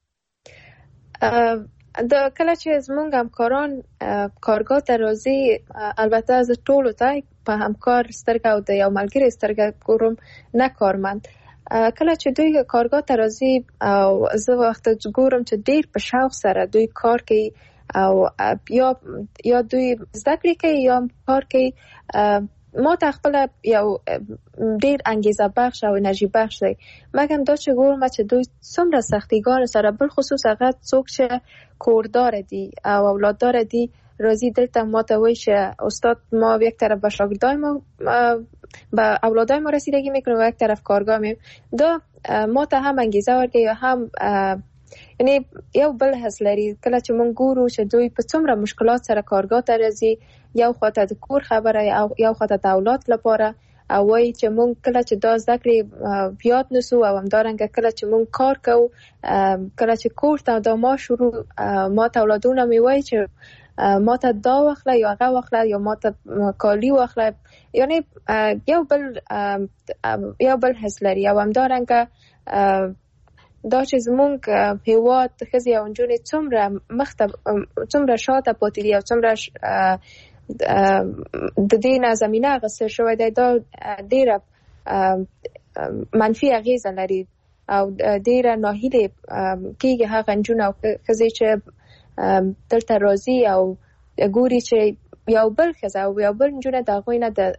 د کله چې زمونږ همکاران کارګاه ته راځي، البته زه ټولو ته په همکار سترګه او د یو ملګري سترګه ګورم، نه کارمند. کله چې دوی کارګاه ته راځي او زه وخت ګورم چې ډیر په شوق سره دوی کار کوي او یا دوی زده کړې کوي یا کار کوي. ما ته خپل یو ډیر انګیزه بخش او انرژي بخش دی. مګم دا چې ګورم چې دوی څومره سختیګار سره، بل خصوص هغه څوک چې کوردار دي او اولاددار دي، راځي دلته ما ته وایي چې استاد ما یک طرف به شاگردای ما به اولادای ما رسیدگی میکنه و یک طرف کارگاه میم. دا ما ته هم انگیزه ورکوي یا هم یعنی یو بل حس لري. کله چې مونږ ګورو چې دوی په څومره مشکلات سره کارگاه ته راځي، یو خواته د کور خبره او یو خواته د اولاد لپاره، او وایي چې مونږ کله چې دا زده کړې بیاد نسو او همدارنګه کله چې مونږ کار کوو، کله چې کور ته دا ما شروع ما ته اولادونه می وایي چې ما ته دا واخله یا هغه واخله یا ما ته کالی واخله، یعنی یو بل حس لري. او همدارنګه دا چې زمونږ هیواد ښځې او نجونې څومره شاته پاتې دي او څومره د دې نه زمینه اخیستل شوی دی، دا ډیره منفي اغیزه لري او ډیره ناهیلې کېږي هغه نجونې او ښځې چې دلته راځي او ګوري چې یو بل ښځه او یو بل نجونه د هغوی نه د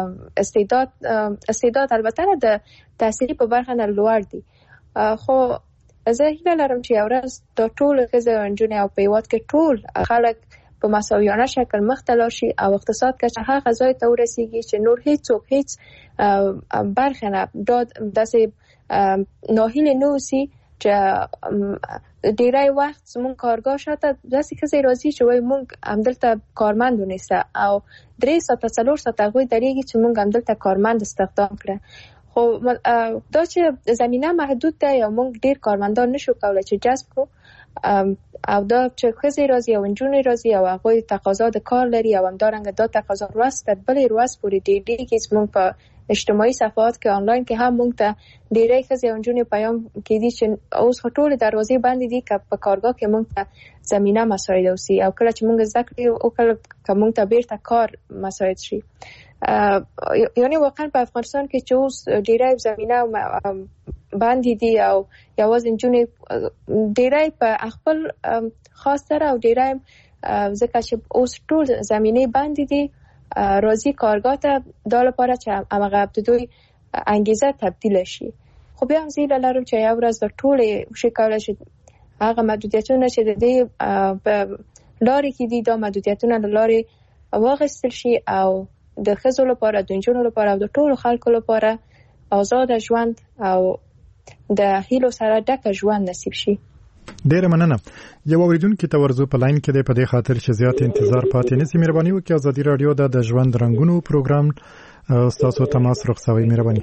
استعداد البته نه د تحصیلي په برخه نه لوړ دي. خو زه هیله لرم چې یو ورځ دا ټول ښځې او نجونې او په هېواد کې ټول خلک په مساویانه شکل مخته لاړ شي او اقتصاد کچه هغه ځای ته ورسیږي چې نور هیڅوک هیڅ برخه نه داسې ناهیلې نه اوسي چې ډیری وخت زمونږ کارګاه شاته داسې ښځې راځي چې وایي مونږ همدلته کارمند ونیسه او 3 ساعته 4 ساعته هغوی درېږي چې مونږ همدلته کارمند استخدام کړه. خو دا چې زمینه محدود ده یا مونږ ډیر کارمندان نشو کولی چې جذب کړو، او دا چې ښځې راځي او نجونې راځي او هغوی تقاضا د کار لري او همدارنګه دا تقاضا ورځ تر بلې ورځ پورې ډېرېږي. زمونږ په اجتماعي صفحات کې آنلاین کې هم مونږ ته ډېری ښځې او نجونې پیام کېدي چې اوس خو ټولې دروازې بندې دي که په کارګاه کې مونږ ته زمینه مساعد اوسي او کله چې مونږ زده کړې او کله که مونږ ته بیرته کار مساعد شي. یعنی واقعا په افغانستان کې چې اوس ډېری زمینه باندې دي او یوازې نجونې ډېری په خپل خاص سره او ډېری ځکه چې اوس ټول زمینې باندې دي راځي کارګاه ته دا لپاره چې همغه د دوی انګیزه تبدیل شي. خو بیا هم زه هیله لرم چې یو ورځ دا ټولې وشي کولی شي هغه محدودیتونه چې د دې په لارې کې دي دا محدودیتونه له لارې واخیستل شي او د ښځو لپاره د نجونو لپاره او د ټولو خلکو لپاره آزاده ژوند او د هیلو سره ډکه ژوند نصیب شي. ډیره مننه. یو اوریدونکو ته ورزو په لاین کې دی، په دې خاطر چې زیات انتظار پاتې نسی. مهرباني وکړئ ازادي رادیو د ژوند رنگونو پروګرام تاسو تماس رخصوي. مهرباني.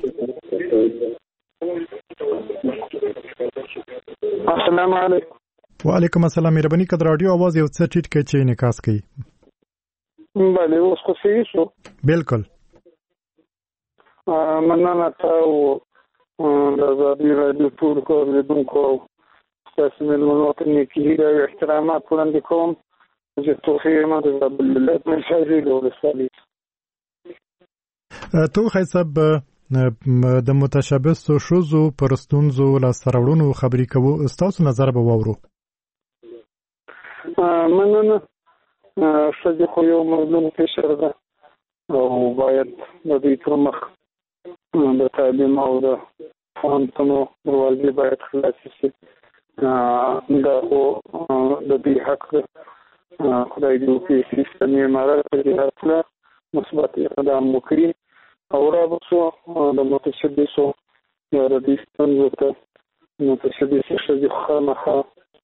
السلام علیکم. وعلیکم السلام. مهرباني کړئ رادیو आवाज یو څه ټیټ کړئ چې انعکاس کوي. بله اوس خو صحیح شو. بالکل. مننه تاسو د ازادي رادیو ټول اوریدونکو تاسو مېلمنو ته نیکي او احترامات وړاندې کوم چې توفیق ماته د بلد مشاهدې ولسالي. توخی صاحب د متشابهو شوزو پرستونزو له سرورونو خبرې کوو، تاسو نظر به واورو. مننه. ښځې خو یو مظلوم قشر ده او باید د دوی پر مخ د تعلیم او د پوهنتونو دروازې باید خلاصې شي. دا خو د دوی حق ده. خدای دې وکړي چې اسلامي امارت په دې هکله مثبت اقدام وکړي او رابطو د متشبثو یا د دې ستونزو ته متشبثې ښځې خامخا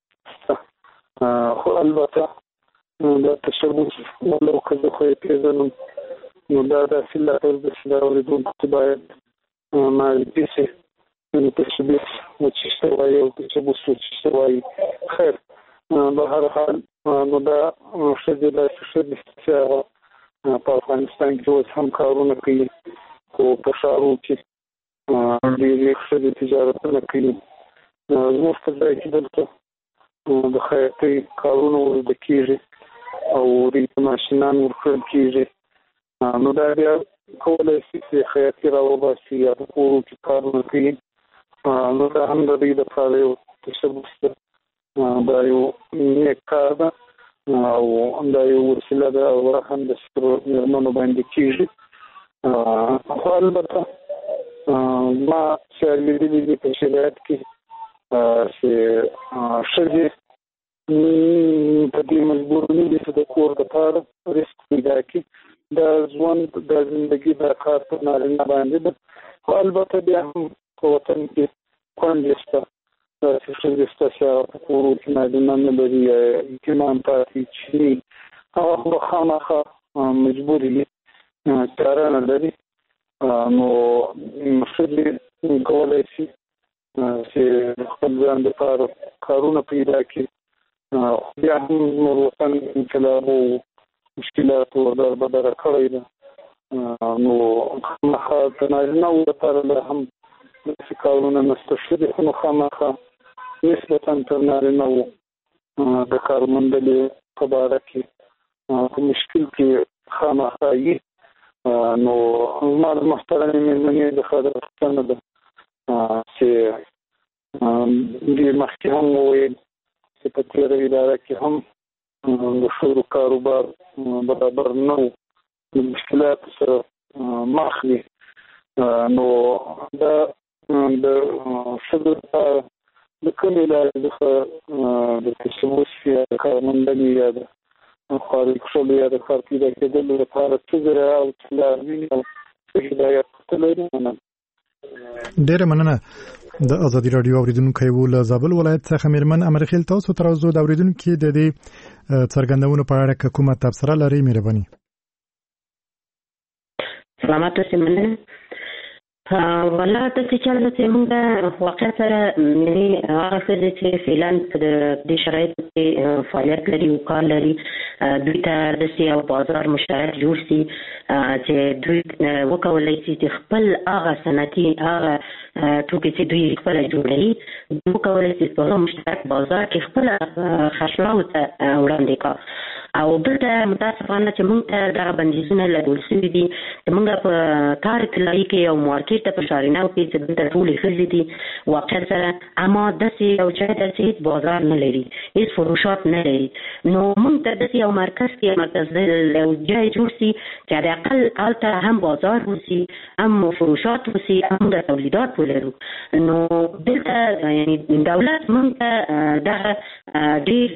خو البته دا تشبث ولو که زه خو یې پېژنم نو دا داسې لارې ده چې دا اورېدونکو باید معرفي شي. تشبث وچې ته وایي او تشبث وچې ته وایي. خیر به هر حال نو دا ښځې داسې ښځې چې هغه په افغانستان کې اوس هم کارونه کوي خو په ښارو کې ډېرې ښځې تجارتونه کوي. زموږ په ځای کې دلته د خیاطۍ کارونه ورده کېږي او دوی ته ماشینان ورکړل کېږي. نو دا بیا کولی شي چې خیاطي راوباسي یا په کورو کې کارونه کوي. نو دا هم د دوی دپاره یو تشبث ده. دا یو نیک کار ده او دا یو وسیله ده او هم د سترو مېرمنو باندې کېږي. خو البته ما چې لیدلي دي په شرایط کې چې ښځې په دې مجبور نه دي چې د کور دپاره رزق پیدا کړي. د ژوند د زندګي دا کار په نارینه باندې ده. خو البته بیا هم په وطن کې کونډې شته چې ښځې شته چې هغه په کورو کې نارینه نه لري یا یتیمان پاتې چې هغه خو خامخا مجبورې دي چاره نه لري. نو ښځې کولی شي چې خپل ځان دپاره کارونه پیدا کړي. بیا هم نور وطن انقلابو مشکلاتو دربدره کړی ده. نو خامخا د نارینه‌و لپاره لا هم داسې کارونه نشته. ښځې خو نو خامخا نسبتا تر نارینه‌و د کار موندلې په باره کې په مشکل کې خامخا وي. نو زما د محترمې مېرمنې څخه دا پوښتنه ده چې ډېر مخکې هم وویل چې په تېره اداره کې هم د ښځو کاروبار برابر نه و، د مشکلاتو سره مخ وي. نو دا د ښځو لپاره د کومې لارې څخه د تشبث یا د کارموندنې یا د خارج کښلو یا د کار پیدا کېدلو لپاره څه ذریعه او څه لار ویني او څه هدایت ورته لري؟ ډېره مننه. د ازادي راډیو اوریدونکو له زابل ولایت څخه مېرمن امرخیل تاسو تر اوسه د اوریدونکو د دې څرګندونو په اړه کومه تبصره لرئ؟ مهرباني. سلامات اوسئ. مننه. والله داسې چل ده چې موږ واقع سره یعنې هغه ښځې چې فعلا په دې شرایطو کې فعالیت لري او کار لري، دوی ته داسې یو بازار مشترک جوړ شي چې دوی وکولی شي چې خپل هغه صنعتي هغه توکي چې دوی خپله جوړوي وکولی شي په هغه مشترک بازار کې خپله خرڅلاو ته وړاندې کړه. او دلته متاسفانه چې موږ ته دغه بندیزونه لګول شوي دي چې موږ په کار طلایي کې یو مارکېټ ته په شاریناو کې چې دلته ټولې ښځې دي واقع سره، اما داسې یو ځای ته چې هېڅ بازار نه لري، هېڅ فروشات نه لري. نو موږ ته داسې یو مرکز کې یو ځای جوړ شي چې د اقل هلته هم بازار وشي، هم فروشات وشي، هم د تولیدات ولرو. نو دلته یعنې دولت موږ ته دغه ډېر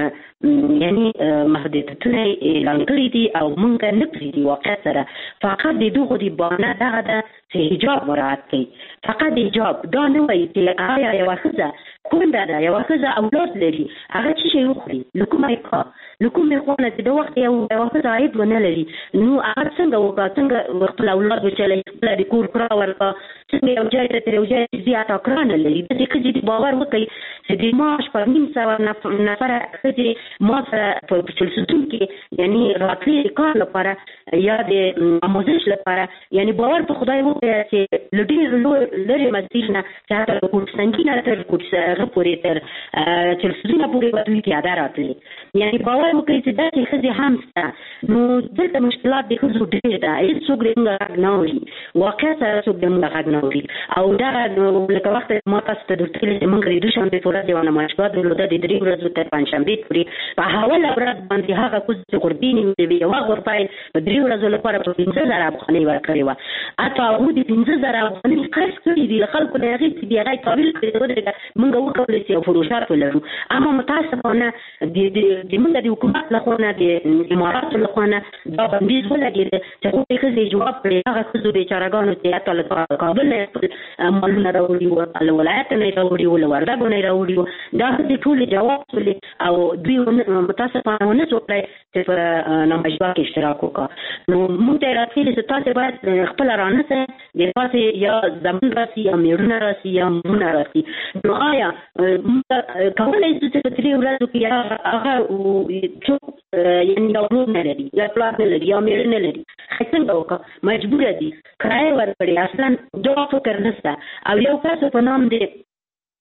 یعنی محدودیتونه اعلان کړي دي او موږ نه پرېږدي واقع سره. فقط د دغو د بهانه دغه ده چې حجاب مراعات کوي، فقط حجاب. دا نه وایي چې آیا یوه ښځه کونډه ده، یوه ښځه اولاد لري، هغه څه شی وخوري، له کومه خوا له کومې خوا نه چې د وخت یوه ښځه عاید ونه لري، نو هغه څنګه وکړه، څنګه خپل اولاد وچلوي، خپله د کور کړه ورکړه، څنګه یو ځای ته تر یو ځای زیاته کړه نه لري. داسې ښځې دې باور وکړي چې د معاش په 900 نفره ښځې ما سره په چلسوتون کې یعنې راتلې د کار لپاره یا د آموزش لپاره، یعنې باور په خدای وکړه چې له ډېر لرې مسیر نه چې حتی له کوټسنګي نه تر هغه پورې تر چلسوتونه پورې به دوی پیاده راتلې. یعنې باور وکړئ چې داسې ښځې هم شته. نو دلته مشکلات د ښځو ډېر ده، هېڅوک د موږ غږ نه اوري، واقع سره څوک د موږ غږ نه اوري. او دغه لکه وخت ما تاسو ته درته ویلي چې موږ د دوشنبې په ورځ یوه نمایشګاه درلوده، د 3 ورځو تر پنجشنبې پورې په اوله ورځ باندې هغه کوز چې غوربین یې یوه غوربایل په 3 ورځو لپاره په 15,000 افغانۍ ورکړې وه. حتی هغوی د 15,000 افغانۍ قرض کړي دي له خلکو نه، هغې چې د هغه قابل کړي ودرېږه موږ وکولی شي یو فروشات ولرو. اما متاسفانه د موږ د حکومت لخوا نه د اماراتو لخوا نه دا بندیز ولګېده چې هغوی ښځې جواب کړي، هغه ښځو بېچارهګانو چې حتی له کابل نه خپل مالونه راوړي وو، له ولایت نه یې راوړي وو، له وردګو نه یې راوړي وو، دا ښځې ټولې جواب شولې او دوی متاسفانه ونه څه وکړی چې په نمایشګاه کې اشتراک وکړه. نو موږ ته یې راښیلي چې تاسې باید خپله رانسئ، د تاسې یا زمون راسي یا مېړونه راسي یا مونه راسي. نو آیا موږ کولی شو چې په 3 ورځو کې هغه څوک یعنې یو ورور نه لري یا پلار نه لري یا مېړه نه لري، څنګه وکړه؟ مجبوره دي، کرایه ورکړې، اصلا دا فکر نشته. او یو کس په نام د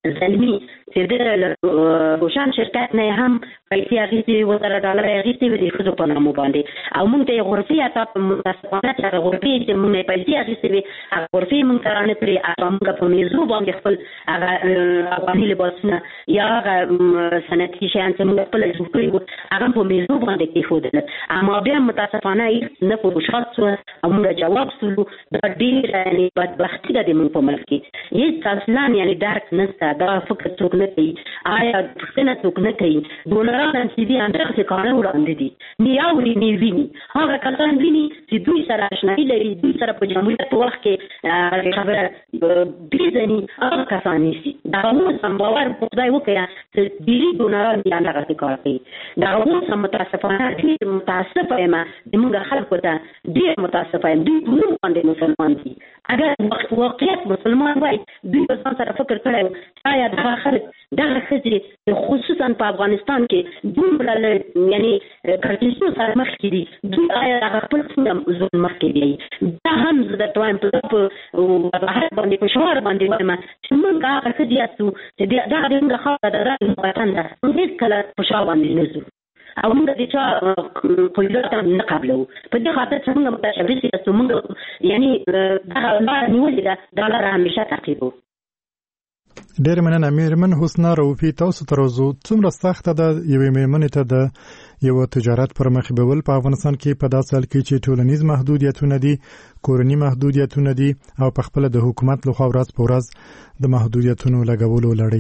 زلمی چې د ګوشان شرکت نه هم پیسې اخیستې $1,000 اخیستې وي د ښځو په نامو باندې او موږ ته یې غرفې اتا متاسفانه چې هغه غرفې چې موږ نه پیسې اخیستې وي هغه غرفې موږ ته رانه کړې هغه موږ په میزو باندې خپل هغه افغاني لباسونه یا هغه صنعتي شیان چې موږ خپل جوړ کړي وو هغه په میزو باندې کېښودل اما بیا متاسفانه نه په وشات شو او موږ جواب سولو دا ډېره یعنې بدبختي ده د موږ په ملک کې هېڅ اصلاً یعنې درک نشته دا فکر څوک نه کوي آیا پوښتنه څوک نه کوي ډونران چې دي همدغسې کاڼه وړاندې دي نه اوري نه ویني هغه کسان ویني چې دوی سره اشنایي لري دوی سره په جمهوریت په وخت کې خبره پیژني هغه کسان نیسي دغه اوس هم باور په خدای وکړه چې ډېرې ډونران دي همدغسې کار کوي دغه اوس هم متاسفانه ډېر متاسفه یم زموږ خلکو ته ډېر متاسفه یم دوی په نوم باندې مسلمان دي اگر واقعیت مسلمان وای دوی په ځان سره فکر کړی و آیا دغه خلک دغه ښځې خصوصا په افغانستان کې دومره یعنې کړکېچونو سره مخکې دي دوی آیا دغه خپل څنګه ظلم مخکې بیایي دا هم زه درته وایم په وضاحت باندې په شعار باندې وایم چې موږ هغه ښځې یاستو چې دغه د موږ خاوره د رایې وطن ده موږ هېڅکله په شا باندې نه ځو او موږ د چا قیودات هم نه قبلوو په دې خاطر چې موږ متشبث یاستو موږ یعنې دغه لاره نیولې ده دا لاره همیشه تعقیبو ډېر مننه میرمن حسنا رؤفي تاسو تر اوسه څومره سخته ده یوې میرمنې ته د یو تجارت پر مخ بیول په افغانستان کې په داسې حال کې چې ټولنیز محدودیتونه دي کورني محدودیتونه دي او په خپل د حکومت لخوا ورځ په ورځ د محدودیتونو لګولو لړۍ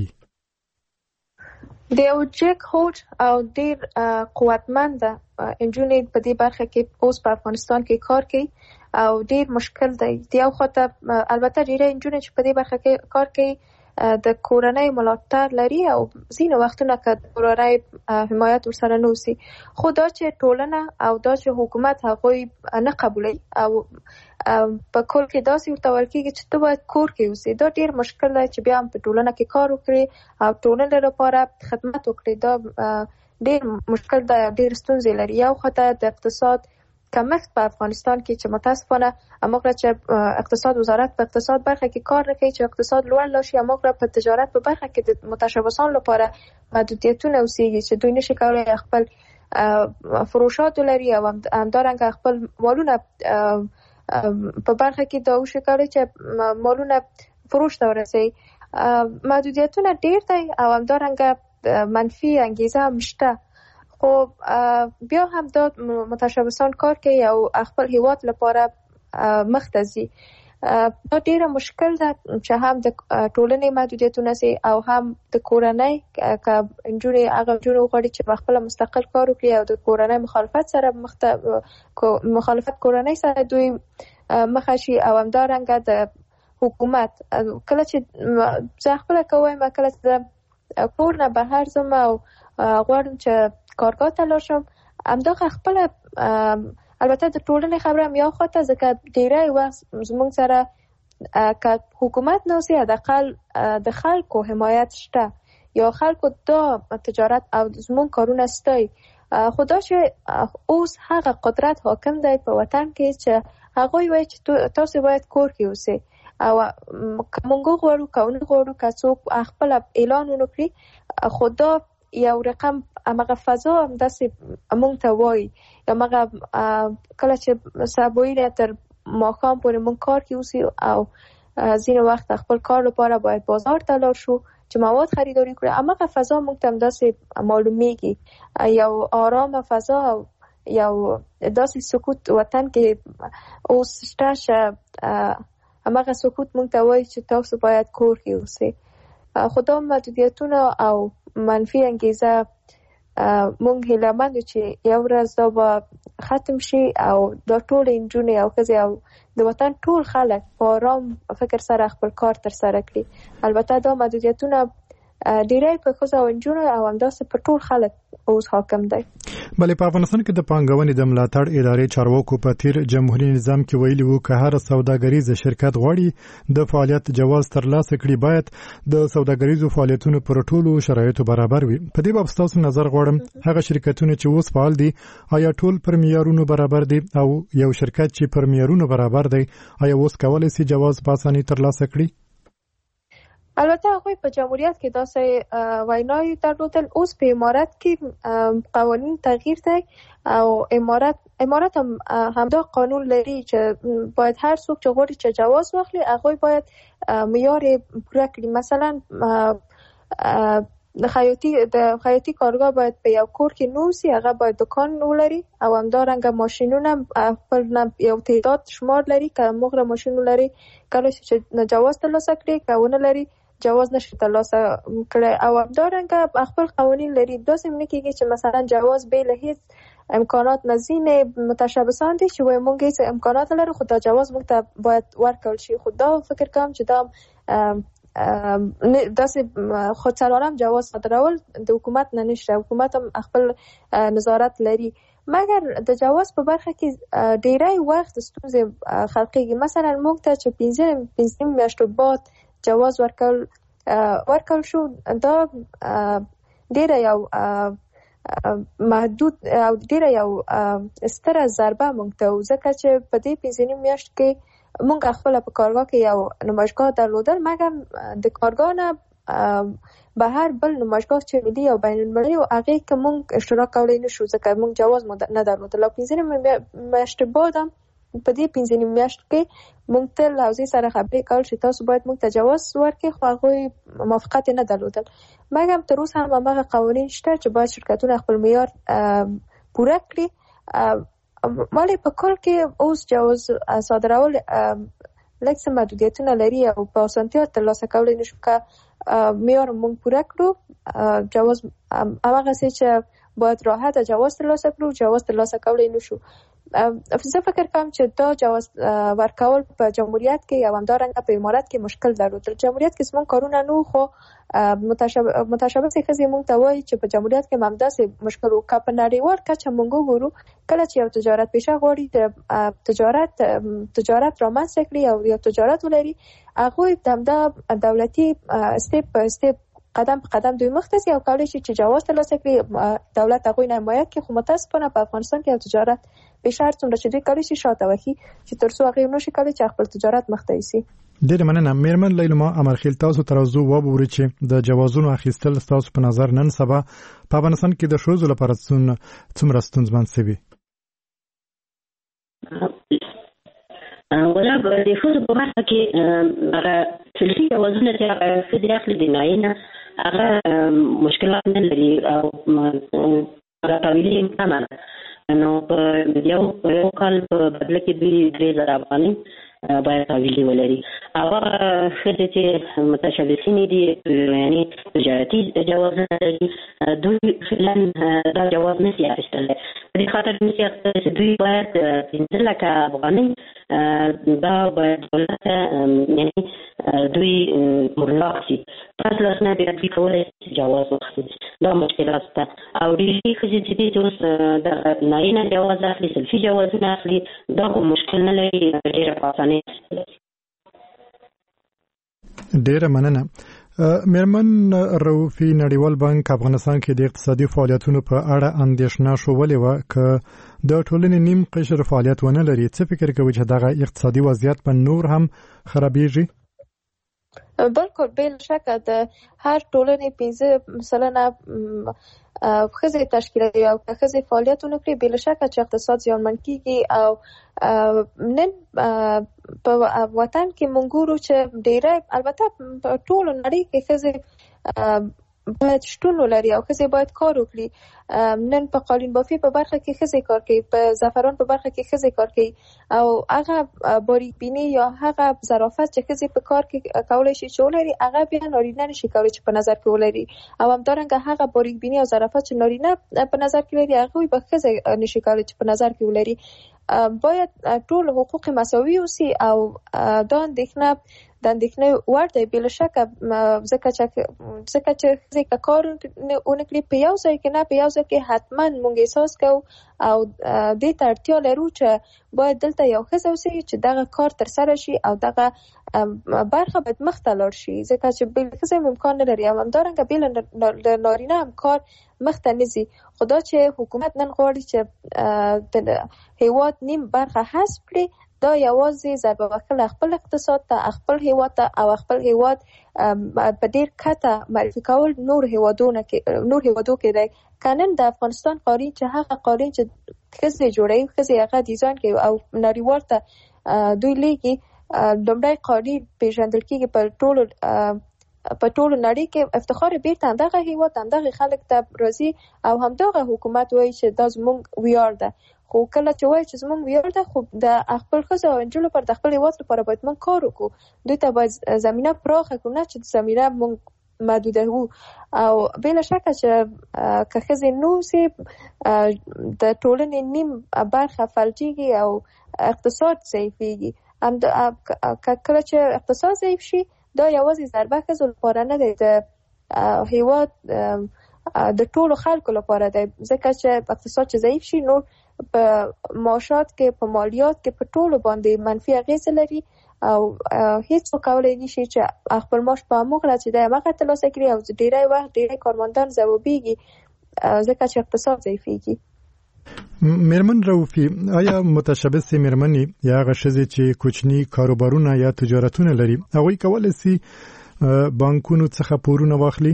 د یو جګ هوډ او ډېر قوتمند انجونې په دې برخه کې اوس په افغانستان کې کار کوي او ډېر مشکل دی د یو خواته البته ډېرې انجونې چې په دې برخه کې کار کوي د کورنۍ ملاتړ لري او ځینې وختونه که کورنۍ حمایت ورسره نه وسي خو دا چې ټولنه او دا چې حکومت هغوی نه قبولوي او په کور کې داسې ورته ویل کېږي چې ته باید کور کې اوسې دا ډېر مشکل دی چې بیا هم په ټولنه کې کار وکړي او ټولنې لپاره خدمت وکړي دا ډېر مشکل دی او ډېر ستونزې لري یو خواته د اقتصاد کمښت په افغانستان کې چې متاسفانه هماغه چې اقتصاد وزارت په اقتصاد برخه کې کار نه کوي چې اقتصاد لوړ لاشي هماغه په تجارت په برخه کې د متشبثان لپاره محدودیتونه اوسېږي چې دوی نشي کولی خپل فروشات ولري او همدارنګه خپل مالونه په برخه کې دا وشي کولی چې مالونه فروش ته ورسوي محدودیتونه ډېر دی او همدارنګه منفي انګیزه هم شته خو بیا هم دا متشبثان کار کوي او خپل هیواد لپاره مخته ځي دا ډیره مشکل ده چې هم د ټولنې محدودیتونه سي او هم د کورنۍ که انجونې هغه انجونې وغواړي چې خپل مستقل کار وکړي او د کورنۍ مخالفت سره مخالفت کورنۍ سره دوی مخه شي او همدارنګه د حکومت کله چې زه خپله کوم کله چې کور نه بهر ځم او غواړم چې کارګاه ته لاړ شم همدغه خپله البته د ټولنې خبره هم یو خواته ځکه ډېری وخت زموږ سره که حکومت نه اوسي حداقل د خلکو حمایت شته یا خلکو دا تجارت او زموږ کارونه ستایي خو دا چې اوس هغه قدرت حاکم دی په وطن کې چې هغوی وایي چې تاسو باید کور کې اوسئ او که موږ غواړو که ونه غواړو که څوک خپله اعلان ونه کړي خو دا یو رقم همغه فضا هم داسې مونږ ته وایي همغه کله چې سبویی تر ماښام پورې مونږ کار کې اوسي او ځینې وخت خپل کار لپاره باید بازار ته لاړ شو چې مواد خریداري کړو همغه فضا مونږ ته هم داسې معلومیږي یو آرامه فضا او یو داسې سکوت وطن کې اوس شته همغه سکوت مونږ ته وایي چې تاسو باید کور کې اوسئ خو دا محدودیتونه او منفي انګیزه مونږ هیلهمند یو چې یو ورځ دا به ختم شي او دا ټول نجونې او ښځې او د وطن ټول خلک په آرام فکر سره خپل کار ترسره کړي البته دا محدودیتونه ډېری په ښځو او نجونو او همداسې په ټول خلک اوس حاکم دی بلې په افغانستان کې د پانګونې د ملاتړ ادارې چارواکو په تیر جمهوریت نظام کې ویلي وو که هر سوداګریز شرکت غواړي د فعالیت جواز ترلاسه کړي باید د سوداګریزو فعالیتونو پر ټولو شرایطو برابر وي په دې باب ستاسو نظر غواړم هغه شرکتونه چې اوس فعال دي آیا ټول پر معیارونو برابر دي او یو شرکت چې پر معیارونو برابر دی آیا اوس کولی شي جواز په اسانۍ ترلاسه کړي البته هغوی په جمهوریت کې داسې وینای درلودل. اوس په امارات کې قوانین تغییر دی او امارات هم همدا قانون لري چې باید هر څوک چې غواړي چې جواز واخلي هغوی باید معیار پوره کړي. مثلا د خیاطي کارګاه باید په یو کور کې نوسي، هغه باید دکان ولري او همدارنګه ماشینونه خپل یو تعداد شمار لري که مغره ماشین ولري کله چې جواز ترلاسه کړي، که ونه لري جواز نشي ترلاسه کړي. او همدارنګه خپل قوانین لري. داسې نه کېږي چې مثلا جواز بې له هیڅ امکانات نزین متشبثان دي چې وایي موږ هیڅ امکانات لرو خو دا جواز موږ ته باید ورکړل شي. خو دا فکر کوم چې دا داسې خودسرانه جواز صادرول د حکومت نه نشته. حکومت هم خپل نظارت لري، مګر د جواز په برخه کې ډیری وخت ستونزې خلقیږي. مثلا موږ ته چې 15 میاشتو بعد جواز ورکړل شو، دا ډیره یو محدود او ډیره یو ستره ضربه موږ ته، ځکه چې په دې 15 میاشت کې موږ خپل په کارګاه کې یو نمایشګاه درلودل، مګر د کارګاه نه بهر بل نمایشګاه چې ملي او بین المللي او هغه کې موږ اشتراک کولای نشو ځکه موږ جواز نه درلودل. 15 میاشت بعد هم په دې 15 میاشت کې موږ ته حوزې سره خبرې کول چې تاسو باید موږ ته جواز ورکړئ، خو هغوی موافقت نه درلودل. مګر تر اوسه هم هماغه قوانین شته چې باید شرکتونه خپل معیار پوره کړي. مالې په کل کې اوس جواز صادرول لږ څه محدودیتونه لري او په اسانتیا ترلاسه کولی نشو. که معیار موږ پوره کړو جواز هماغسې چې باید راحت جواز ترلاسه کړو، جواز ترلاسه کولی نشو. زه فکر کوم چې دا جواز ورکول په جمهوریت کې یا همدارنګه په امارات کې مشکل درلودل. جمهوریت کې زموږ کارونه نو، خو متشابه ښځې موږ ته وایي چې په جمهوریت کې هم همداسې مشکل و. که په نړیوال کچه موږ وګورو، کله چې یو تجارت پیشه غواړي تجارت رامنځته کړي او یو تجارت ولري، هغوی د همدا دولتي سټیپ په سټیپ قدم په قدم دوی مخ ته ځي او کولی شي چې جواز ترلاسه کړي. دولت هغوی نه حمایت کوي، خو متاسفانه په افغانستان کې یو تجارت پیشه هر څومره چې دوی کولی شي شاته وهي چې تر څو هغوی نشي کولی چې خپل تجارت مخ ته یوسي. ډېره مننه میرمن لیلما امرخیل. تاسو تر اوسه وګورئ چې د جوازونو اخیستل تاسو په نظر نن سبا په افغانستان کې د ښځو لپاره څومره ستونزمن شوي؟ ولا د ښځو په برخه کې هغه سلفي جوازونه چې هغه ښځې اخلي د ناینه هغه مشکلات نه لري او هغه قابلي امکانه ده. نو په یو کال په بدله کې دوی 3000 افغانۍ باید قابلي ولري. هغه ښځې چې متشبثین دي یعنې تجارتي جوازونه لري، دوی فعلا دا جواز نشي اخیستلی. په دې خاطر نشي اخیستلی چې دوی باید 15,000 افغانۍ دا باید دولت یعنې دوی مبلغ شي. تاسو لاسنه بیا دوی کولی شي جواز واخلي. دا مشکلات شته او ډېرې ښځې چې دي چې اوس د نارینه جواز اخلي، سلفي جوازونه اخلي، دا خو مشکل نه لري، ډېره په اسانۍ اخیستلی. ډېره مننه. میرمن رؤفي، نړیوال بانک افغانستان کې د اقتصادي فعالیتونو په اړه اندېښنه شولې وه که د ټولنې نیم قشر فعالیت ونه لري. څه فکر کوي چې دغه اقتصادي وضعیت په نور هم خرابېږي؟ بالکل بل شکه د هر ټولنې 15% ښځې تشکیلوي او که ښځې فعالیت ونه کړي بل شکه چې اقتصاد زیانمن کیږي. او نن په وطن کې موږ ګورو چې ډېری البته په ټولو نړۍ کې ښځې باید شتون ولري او ښځې باید کار وکړي. نن په قالین بافي په برخه کې ښځې کار کوي، په زعفران په برخه کې ښځې کار کوي او هغه باریک بیني یا هغه ظرافت چې ښځې په کار کې کولی شي چې ولري هغه بیا نارینه نشي کولی چې په نظر کې ولري. او همدارنګه هغه باریک بیني او ظرافت چې نارینه په نظر کې لري هغوی به ښځې نشي کولی چې په نظر کې ولري. باید ټول حقوق مساوي اوسي او دا اندېښنه د اندېښنې وړ دی بل شکه، ځکه چې ښځې که کار ونه کړي په یو ځای کې نه په یو ځای کې حتما موږ احساس کوو او دې ته اړتیا لرو چې باید دلته یو ښځه اوسي چې دغه کار ترسره شي او دغه برخه باید مخ ته لاړ شي، ځکه چې بل ښځه امکان نه لري او همدارنګه بل نارینه هم کار مخ ته نه ځي. خو دا چې حکومت نن غواړي چې د هېواد نیم برخه حذف کړي دا یوازې ضربه وهل خپل اقتصاد ته، خپل هیواد ته او خپل هیواد په ډیر کته معرفي کول نور هیوادو کې دی. کنن د افغانستان قارین چې هغه قارین چې ښځې جوړوي، ښځې هغه ډیزاین کوي او نړیوال ته دوی لیږي، لومړی قارین پیژندل کېږي په ټولو نړۍ کې. افتخار بیرته همدغه هیواد همدغه خلک ته راځي او همدغه حکومت وایي چې دا زموږ ویاړ ده. خو کله چې وایي چې زموږ ویاړ ده، خو د خپل ښځو او نجونو پر د خپل هیواد لپاره باید موږ کار وکړو. دوی ته باید زمینه پراخه کړو، نه چې زمینه موږ محدوده وو. او بلا شکه چې که ښځې نه اوسي، د ټولنې نیم برخه فلجیږي او اقتصاد ضعیفېږي. کله چې اقتصاد ضعیف شي، دا یوازې ضربه ښځو لپاره نه دی، د هیواد د ټولو خلکو لپاره دی. ځکه چې اقتصاد چې ضعیف شي، نور په معاشات کې، په مالیات کې، په ټولو باندې منفي اغیز لري او هیڅ وکولای نشي چې خپل معاش په هغه چې د هغه ترلاسه کړي او ډیری وخت ډیری کارمندان ځوابيږي ځکه چې اقتصاد ضعیفېږي. میرمن رؤفي، آیا متشبث میرمنې یا هغه ښځې چې کوچني کاروبارونه یا تجارتونه لري، هغوی کولی شي بانکونو څخه پورونه واخلي؟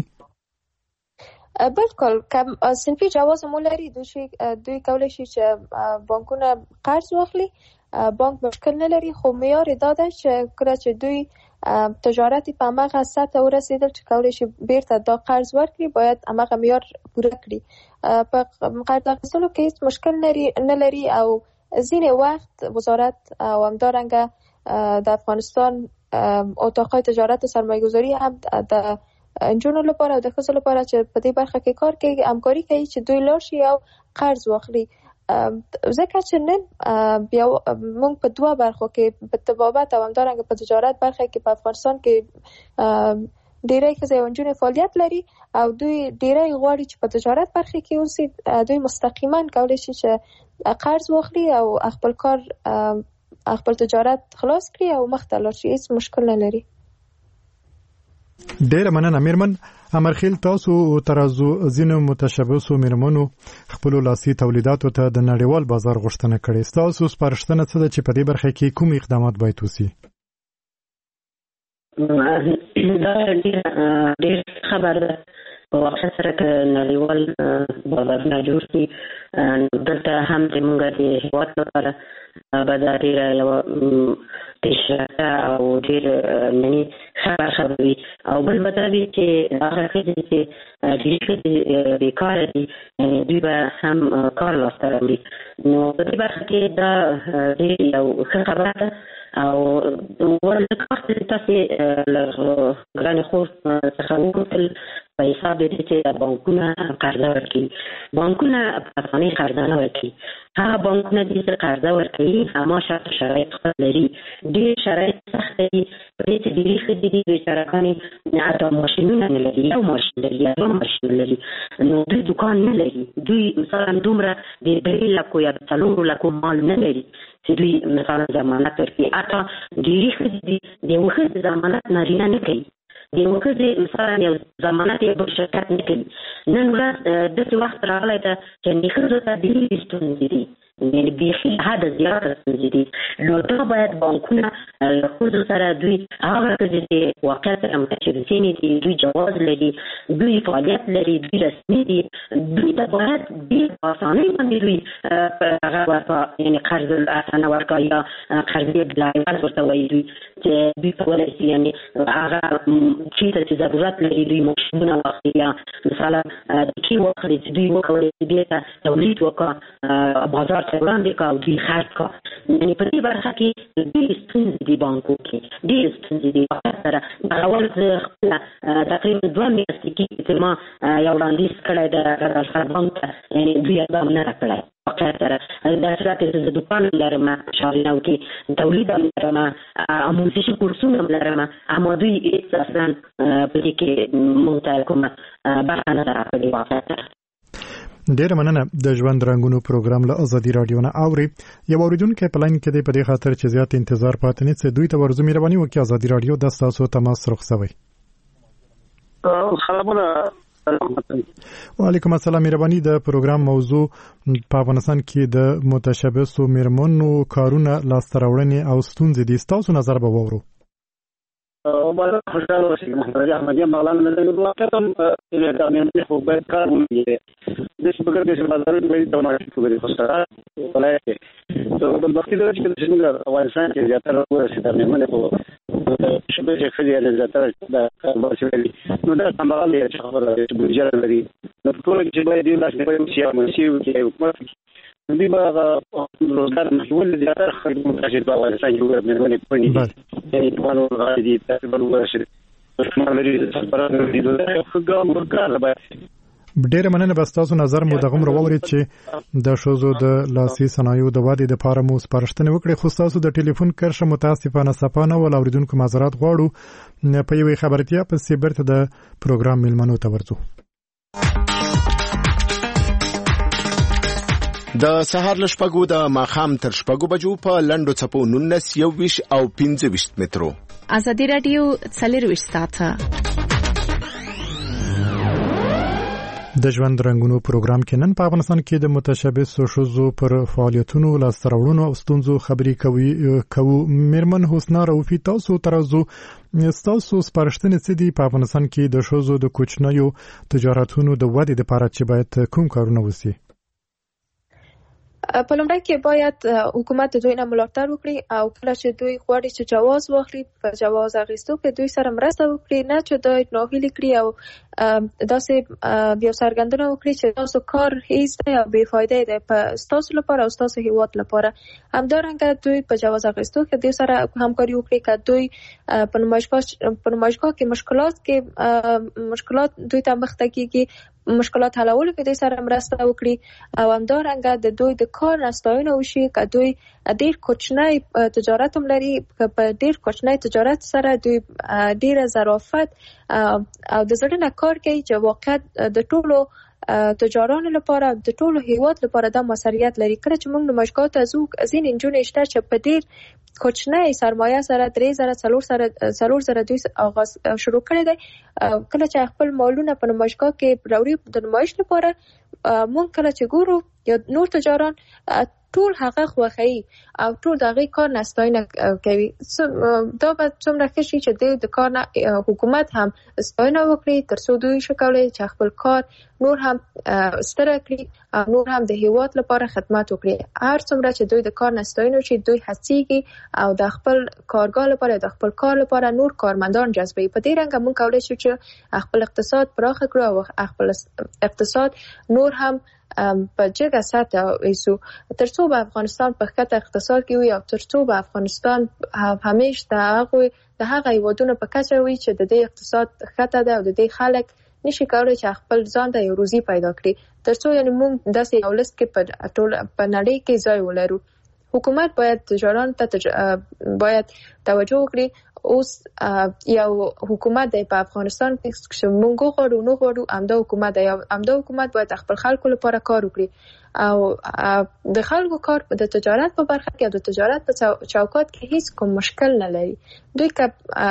بالکل، کم صنفي جواز مو لري. دوی کولی شي چې بانکونه قرض واخلي. بانک مشکل نه لري، خو معیار دا ده چې کله چې دوی تجارت په هغه سطح ورسېدل چې کولی شي بیرته دا قرض ورکړي، باید هغه معیار پوره کړي. په قرض اخیستلو کې هیڅ مشکل نه لري او ځینې وخت وزارت او همدارنګه د افغانستان اتاقای تجارت و سرمایه‌گذاری هم د انجونو لپاره او د ښځو لپاره چې په دې برخه کې کار کوي همکاري کوي چې دوی لاړ شي او قرض واخلي. ځکه چې نن بیا موږ په دوه برخو کې، په طبابت او همدارنګه په تجارت برخه کې په افغانستان کې ډیری ښځې او نجونې فعالیت لري او دوی ډیری غواړي چې په تجارت برخه کې اوسي. دوی مستقیما کولی شي چې قرض واخلي او خپل کار، خپل تجارت خلاص کړي او مخ ته لاړ شي. هیڅ مشکل نه لري. ډیره مننه میرمن امرخیل. تاسو ترازو ځینو متشبثو میرمنو خپل لاسي تولیداتو ته د نړیوال بازار غوښتنه کړې. تاسو سپارښتنه څه ده چې په دې برخه کې کوم اقدامات باید وشي؟ دا ډیر خبر ده. په واقع سره که نړیوال بازارونه جوړ شي، دلته هم زموږ د هیواد لپاره به دا ډېره یوه پیشرفته او ډېر ښه برخه به وي. او بل به دا وي چې هغه ښځې چې ډېرې ښځې بېکاره دي، دوی به هم کار لاسته راوړي. نو په دې برخه کې دا ډېر یو ښه خبره ده. او ولکه وخت چې تاسې له ګرانې خور څخه وکتل په حساب دی چې بانکونه قرضه ورکوي. بانکونه په اسانۍ قرضه نه ورکوي. هغه بانکونه دي چې قرضه ورکوي هما شرط شرایط خپل لري. ډېر شرایط سخت دي. په دې چې ډېرې ښځې دي بېچارهګانې حتی ماشینونه نه لري، یو ماشین لري یا دوه ماشین لري. نو دوی دوکان نه لري. دوی مثلا دومره د 3 لکو یا 4 لکو مال نه لري چې دوی مثلا ضمانت ورکوي. حتی ډېرې ښځې دي د یوه ښځې ضمانت نارینه نه کوي. د یوه ښځې مثلا یو ضمانت یې بل شرکت نه کوي. نن ورځ داسې وخت راغلی ده چې ښځو ته ډېرې ستونزې دي، بیخي حد زیاته ستونزې دي. نو دا باید بانکونه له ښځو سره، دوی هغه ښځې چې واقعا سره متشبثینې دي، دوی جواز لري، دوی فعالیت لري، دوی رسمي دي، دوی ته باید ډېر په اسانۍ باندې دوی هغه ورته یعنې قرض اسانه ورکړه یا قرضې بلایواز ورته وایي. دوی چې دوی کولی شي یعنې هغه چېرته چې ضرورت لري دوی ماشینونه واخلي یا مثلا دکې واخلي چې دوی وکولی شي بېرته تولید وکړه، بازار ته وړاندې کړه او دوی خرڅ کړه. یعنې په دې برخه کې ډېرې ستونزې دي بانکو کې، ډېرې ستونزې دي. واقع سره دغه ول زه خپله تقریبا 2 میاشتې کېږي چې ما یو وړاندیز کړی د الخر بانک ته، یعنې دوی اقدام نه را کړی. واقع سره داسې راته زه دوکان لرم، شارینو کې تولید هم لرم، آموزشي کورسونه هم لرم، اما دوی هېڅ اصلا په دې کې موږ ته کومه برخه نه ده راکړې. واقع سره ډیره مننه. د ژوند رنګونو پروګرام له ازادي رادیو نه اوري. یو اوریدونکو په لاین کې دی، په دې خاطر چې زیات انتظار پاتې نه سي دوی ته ورزو مهرباني وکړئ ازادي رادیو د تاسو تماس رخصوي. سلامونه وعلیکم السلام. مهرباني د پروګرام موضوع په افغانستان کې د متشبثو میرمنو کارونه لاسته راوړنې او ستونزې دي. تاسو نظر به وورو. وبعد خوشحال رشید محمد احمدی مولانا نجم واقعتم اعلامي خو باید کار وکړي د شپږ د بازار د دماغي خبرې خوشاله ولایت ته د وخت د چې څنګه افغانستان کې زیاتره ورسېدل نه په شپږ خلک د زیاتره د کار وسیلې نو دا څنګه لري چې خبره د بودیجه لري نو ټول چې باید د لاس په سیاسي مسیر حکومت دې به روزګار محول زیاتره خلک متاثر په افغانستان کې ورمنونه پني یعنی قانون غادي تقریبا ورشي شمالي سفارت دې دوه خګام ورکړل باید ډېر مننه. بس تاسو نظر مو دغه مرووري چې د شوزو د لاسي صنایعو د وادي د پاره مو سپارښتنه وکړي. خو تاسو د ټلیفون کرښه متاسفانه صفانه ول اوریدونکو معذرت غواړو. په یوې خبرتیا په سیبرت د پروګرام ملمنو ته ورځو. د سهار لشپګو د ماخام تر شپګو بجو په لندو چپو 19 21 او 25 مترو. ازادي رادیو 24 ساعته د ژوند رنگونو پروګرام کې نن په افغانستان کې د متشبثو ښځو پر فعالیتونو لاسته راوړنو او ستونزو خبرې کوو. میرمن حسنا رؤفي، تاسو ترازو تاسو سپارښتنې څه دي په افغانستان کې د ښځو د کوچنیو تجارتونو د ودې لپاره چې باید کوم کارونه وشي؟ په لومړی کې باید حکومت دوی نه ملاتړ وکړي او کله چې دوی غواړي چې جواز واخلي په جواز اخیستو کې دوی سره مرسته وکړي، نه چې دوی ناهیلي کړي او داسې یو څرګندونه وکړي چې تاسو کار هیڅ دی او بې فایده دی په ستاسو لپاره او ستاسو هیواد لپاره. همدارنګه دوی په جواز اخیستو کې دوی سره همکاري وکړي که دوی په نمایشګاه کې مشکلات دوی ته مخ ته کېږي، مشکلات حلولو کې دوی سره مرسته وکړي او همدارنګه د دوی د کار نستاینه وشي که دوی ډېر کوچنی تجارت هم لري، که په ډېر کوچنی تجارت سره دوی ډېره ظرافت او د زړه نه کار کوي چې واقعا د ټولو تجارانو لپاره د ټولو هیواد لپاره دا مسؤلیت لري. کله چې موږ نمایشګاه ته ځو ځینې نجونې شته چې په ډېر کوچنی سرمایه سره 3,000 دوی آغاز شروع کړی دی. کله چې خپل مالونه په نمایشګاه کې راوړي د نمایش لپاره، موږ کله چې ګورو یا نور تجاران ټول هغه خوښوي او ټول دغه کار نستاینه کوي. دا به څومره ښه شي چې د کار نه حکومت هم ستاینه وکړي تر څو دوی شي کولی چې خپل کار نور هم ستره کړي او نور هم د هیواد لپاره خدمت وکړي. هر څومره چې دوی د کار نستاینه وشي دوی هڅېږي او د خپل کارګاه لپاره د خپل کار لپاره نور کارمندان جذبوي. په دې رنګه موږ کولی شو چې خپل اقتصاد پراخ کړو او خپل اقتصاد نور هم په جګه سطح ایسو تر څو به افغانستان په ښکته اقتصاد کې وي او تر څو به افغانستان همیشه د هغه هیوادونو په کچه وي چې د دې اقتصاد ښکته ده او د دې خلک نشي کولی چې خپل ځان ته یو روزي پیدا کړي، تر څو یعنی موږ داسې یو لست کې په نړۍ کې ځای ولرو. حکومت باید تجاران ته باید توجه وکړي. اوس یو حکومت دی په افغانستان کې چې موږ غواړو نو غواړو همدا حکومت دی. همدا حکومت باید خپل خلکو لپاره کار وکړي او د خلکو کار د تجارت په برخه کې او د تجارت په چوکاټ کې هیڅ کوم مشکل نه لري. دوی که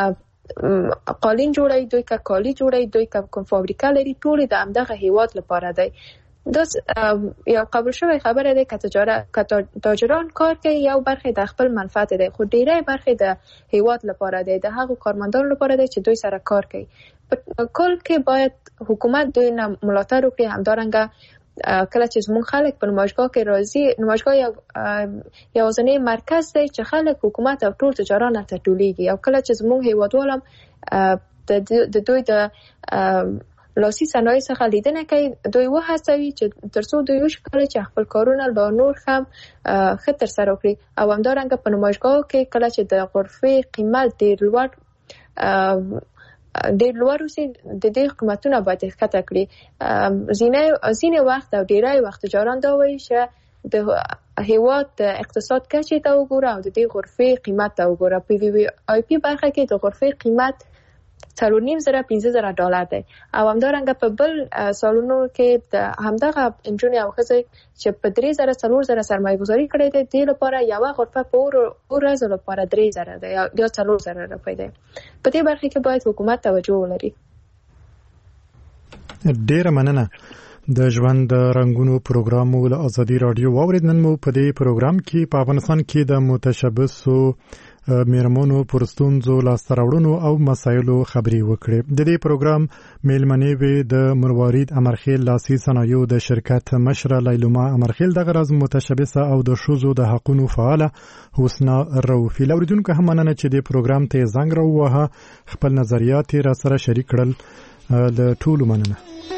قالین جوړوي، دوی که کالي جوړوي، دوی که کوم فابریکه لري، ټول د همدغه هیواد لپاره دی. دا یو قبول شوی خبره ده که تاجران کار کوي یو برخه د خپل منفعت ده، خو ډیری برخه د هیواد لپاره ده، د هغو کارمندانو لپاره ده چې دوی سره کار کوي. په کل کې باید حکومت دوی نه ملاتړ وکړي. همدارنګه کله چې زموږ خلک په نمایشګاه کې راځي، نمایشګاه یوازینی مرکز دی چې خلک حکومت او ټول تجاران ته ټولیږي. او کله چې زموږ هیوادوال د دوی د لاسي صنایع څخه لیدنه کوي، دوی وهڅوي چې تر څو دوی وشي کولی چې خپل کارونه لا نور هم ښه ترسره وکړي. او همدارنګه په نمایشګاهو کې کله چې د غرفې قیمت ډېر لوړ وسي، د دې قیمتونه باید ښکته کړي. ځینې وخت او ډېری وخت تجاران دا وایي چې د هیواد د اقتصاد کچې ته وګوره او د دې غرفې قیمت ته وګوره. په وی وی آی پی برخه کې د غرفې قیمت $4,500 دی او همدارنګه په بل سالونو کې د همدغه انجونې او ښځې چې په 3,000 سرمایه گذاري کړې ده، دې لپاره یوه غرفه په ورځو لپاره 3,000 ده یا 4,000 روپۍ ده. په دې برخه کې باید حکومت توجه ولري. ډیره مننه. د ژوند رنگونو پروګرام ول ازادي رادیو واورید. نن مو په دې پروګرام کې په افغانستان کې د متشبثو میرمنو پرستونزو لاستراوړونو او مسایلو خبري وکړي. د دې پروګرام میلمنې وي د مروارید امرخیل لاسي صنایعو د شرکت مشره لیلوما امرخیل، د غرض متشبثه او د شوزو د حقونو فعاله حسنا روفي. لوریدونکو هم مننه چې د پروګرام ته زنګ راووهه، خپل نظریات را سره شریک کړل. د ټولو مننه.